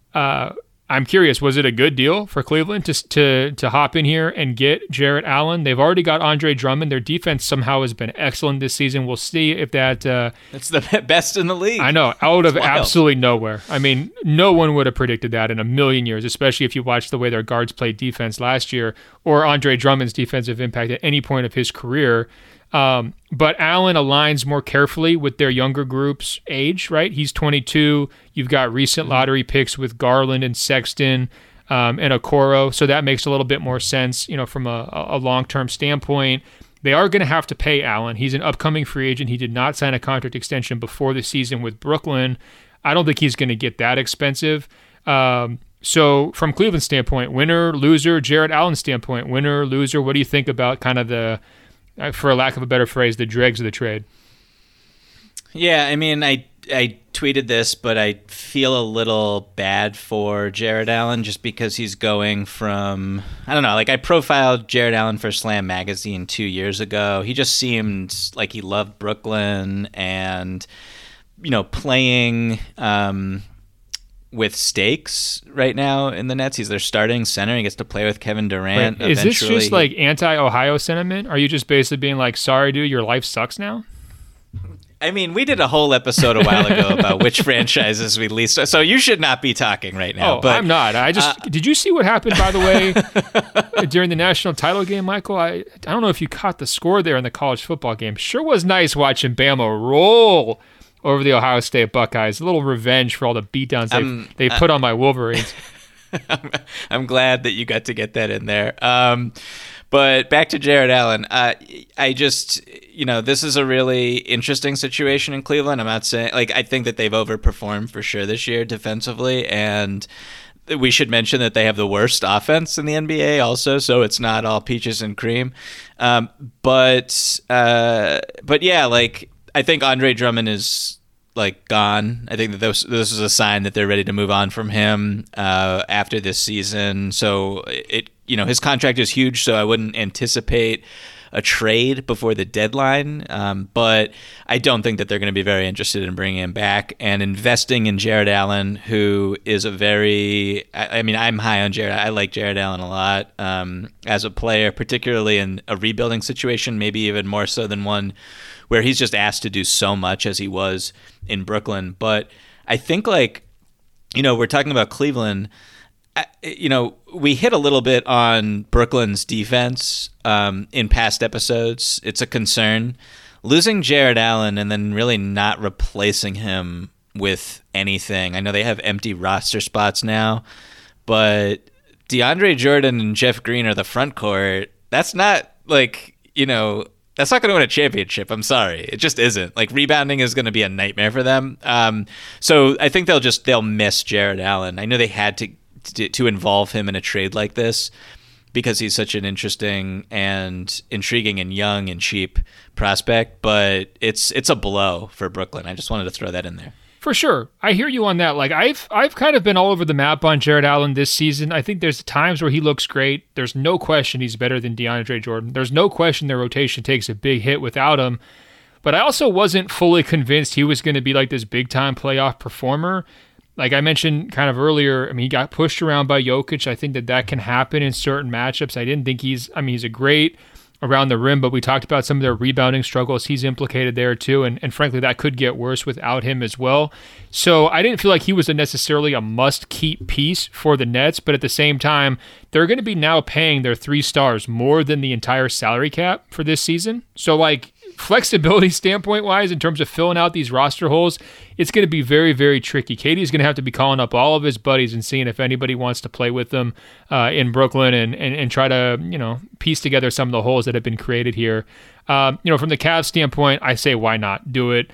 A: I'm curious, was it a good deal for Cleveland to hop in here and get Jarrett Allen? They've already got Andre Drummond. Their defense somehow has been excellent this season. We'll see if that...
B: It's the best in the league.
A: I know, out of absolutely nowhere. I mean, no one would have predicted that in a million years, especially if you watched the way their guards played defense last year or Andre Drummond's defensive impact at any point of his career. But Allen aligns more carefully with their younger group's age, right? He's 22. You've got recent lottery picks with Garland and Sexton and Okoro, so that makes a little bit more sense, from a long-term standpoint. They are going to have to pay Allen. He's an upcoming free agent. He did not sign a contract extension before the season with Brooklyn. I don't think he's going to get that expensive. So from Cleveland's standpoint, winner, loser. Jarrett Allen's standpoint, winner, loser. What do you think about kind of the... for a lack of a better phrase, the dregs of the trade?
B: Yeah, I mean, I tweeted this, but I feel a little bad for Jared Allen just because he's going from, I don't know, like I profiled Jared Allen for Slam Magazine 2 years ago. He just seemed like he loved Brooklyn and, playing with stakes right now in the Nets. He's their starting center. He gets to play with Kevin Durant.
A: Wait, is this just like anti-Ohio sentiment? Are you just basically being like, sorry, dude, your life sucks now?
B: I mean, we did a whole episode a while ago about which franchises we least. So you should not be talking right now.
A: Oh, but I'm not. I just did you see what happened, by the way, during the national title game, Michael? I don't know if you caught the score there in the college football game. Sure was nice watching Bama roll over the Ohio State Buckeyes. A little revenge for all the beatdowns they put on my Wolverines.
B: I'm glad that you got to get that in there. But back to Jared Allen. I just, this is a really interesting situation in Cleveland. I'm not saying, I think that they've overperformed for sure this year defensively, and we should mention that they have the worst offense in the NBA also, so it's not all peaches and cream. But yeah, I think Andre Drummond is gone. I think that this is a sign that they're ready to move on from him after this season. So his contract is huge, so I wouldn't anticipate a trade before the deadline. But I don't think that they're going to be very interested in bringing him back and investing in Jared Allen, who is I'm high on Jared. I like Jared Allen a lot as a player, particularly in a rebuilding situation, maybe even more so than one where he's just asked to do so much as he was in Brooklyn. But I think we're talking about Cleveland. We hit a little bit on Brooklyn's defense in past episodes. It's a concern. Losing Jared Allen and then really not replacing him with anything. I know they have empty roster spots now, but DeAndre Jordan and Jeff Green are the front court. That's not that's not going to win a championship. I'm sorry. It just isn't. Rebounding is going to be a nightmare for them. So I think they'll miss Jared Allen. I know they had to involve him in a trade like this because he's such an interesting and intriguing and young and cheap prospect, but it's a blow for Brooklyn. I just wanted to throw that in there.
A: For sure. I hear you on that. I've kind of been all over the map on Jared Allen this season. I think there's times where he looks great. There's no question he's better than DeAndre Jordan. There's no question their rotation takes a big hit without him. But I also wasn't fully convinced he was going to be this big-time playoff performer. Like I mentioned kind of earlier, he got pushed around by Jokic. I think that can happen in certain matchups. I didn't think he's a great around the rim, but we talked about some of their rebounding struggles. He's implicated there too, and frankly, that could get worse without him as well. So I didn't feel like he was necessarily a must-keep piece for the Nets, but at the same time, they're going to be now paying their 3 stars more than the entire salary cap for this season. So flexibility standpoint-wise, in terms of filling out these roster holes, it's going to be very, very tricky. KD's going to have to be calling up all of his buddies and seeing if anybody wants to play with them in Brooklyn and try to, piece together some of the holes that have been created here. From the Cavs standpoint, I say why not do it.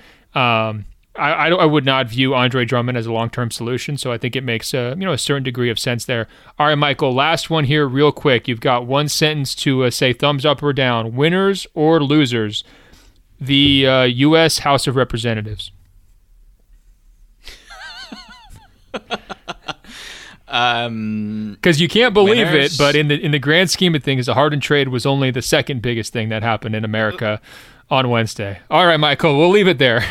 A: I would not view Andre Drummond as a long-term solution, so I think it makes a certain degree of sense there. All right, Michael, last one here real quick. You've got one sentence to say thumbs up or down, winners or losers. The U.S. House of Representatives. Because you can't believe winners. It, but in the grand scheme of things, the Harden trade was only the second biggest thing that happened in America on Wednesday. All right, Michael, we'll leave it there.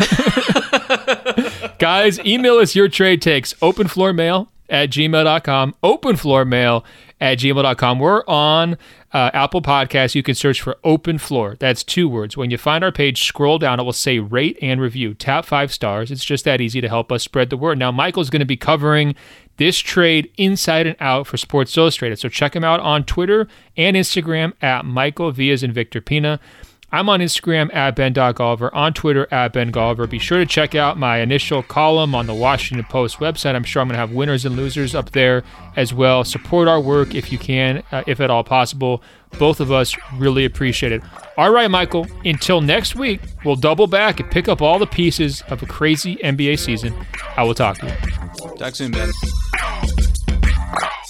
A: Guys, email us your trade takes. openfloormail@gmail.com. openfloormail@gmail.com. We're on Apple Podcasts. You can search for Open Floor. That's 2 words. When you find our page, scroll down. It will say rate and review. Tap 5 stars. It's just that easy to help us spread the word. Now, Michael's going to be covering this trade inside and out for Sports Illustrated. So check him out on Twitter and Instagram @Michael Villas and Victor Pina. I'm on Instagram @Ben.Golliver, on Twitter @BenGolliver. Be sure to check out my initial column on the Washington Post website. I'm sure I'm going to have winners and losers up there as well. Support our work if you can, if at all possible. Both of us really appreciate it. All right, Michael, until next week, we'll double back and pick up all the pieces of a crazy NBA season. I will talk to you.
B: Talk soon, Ben.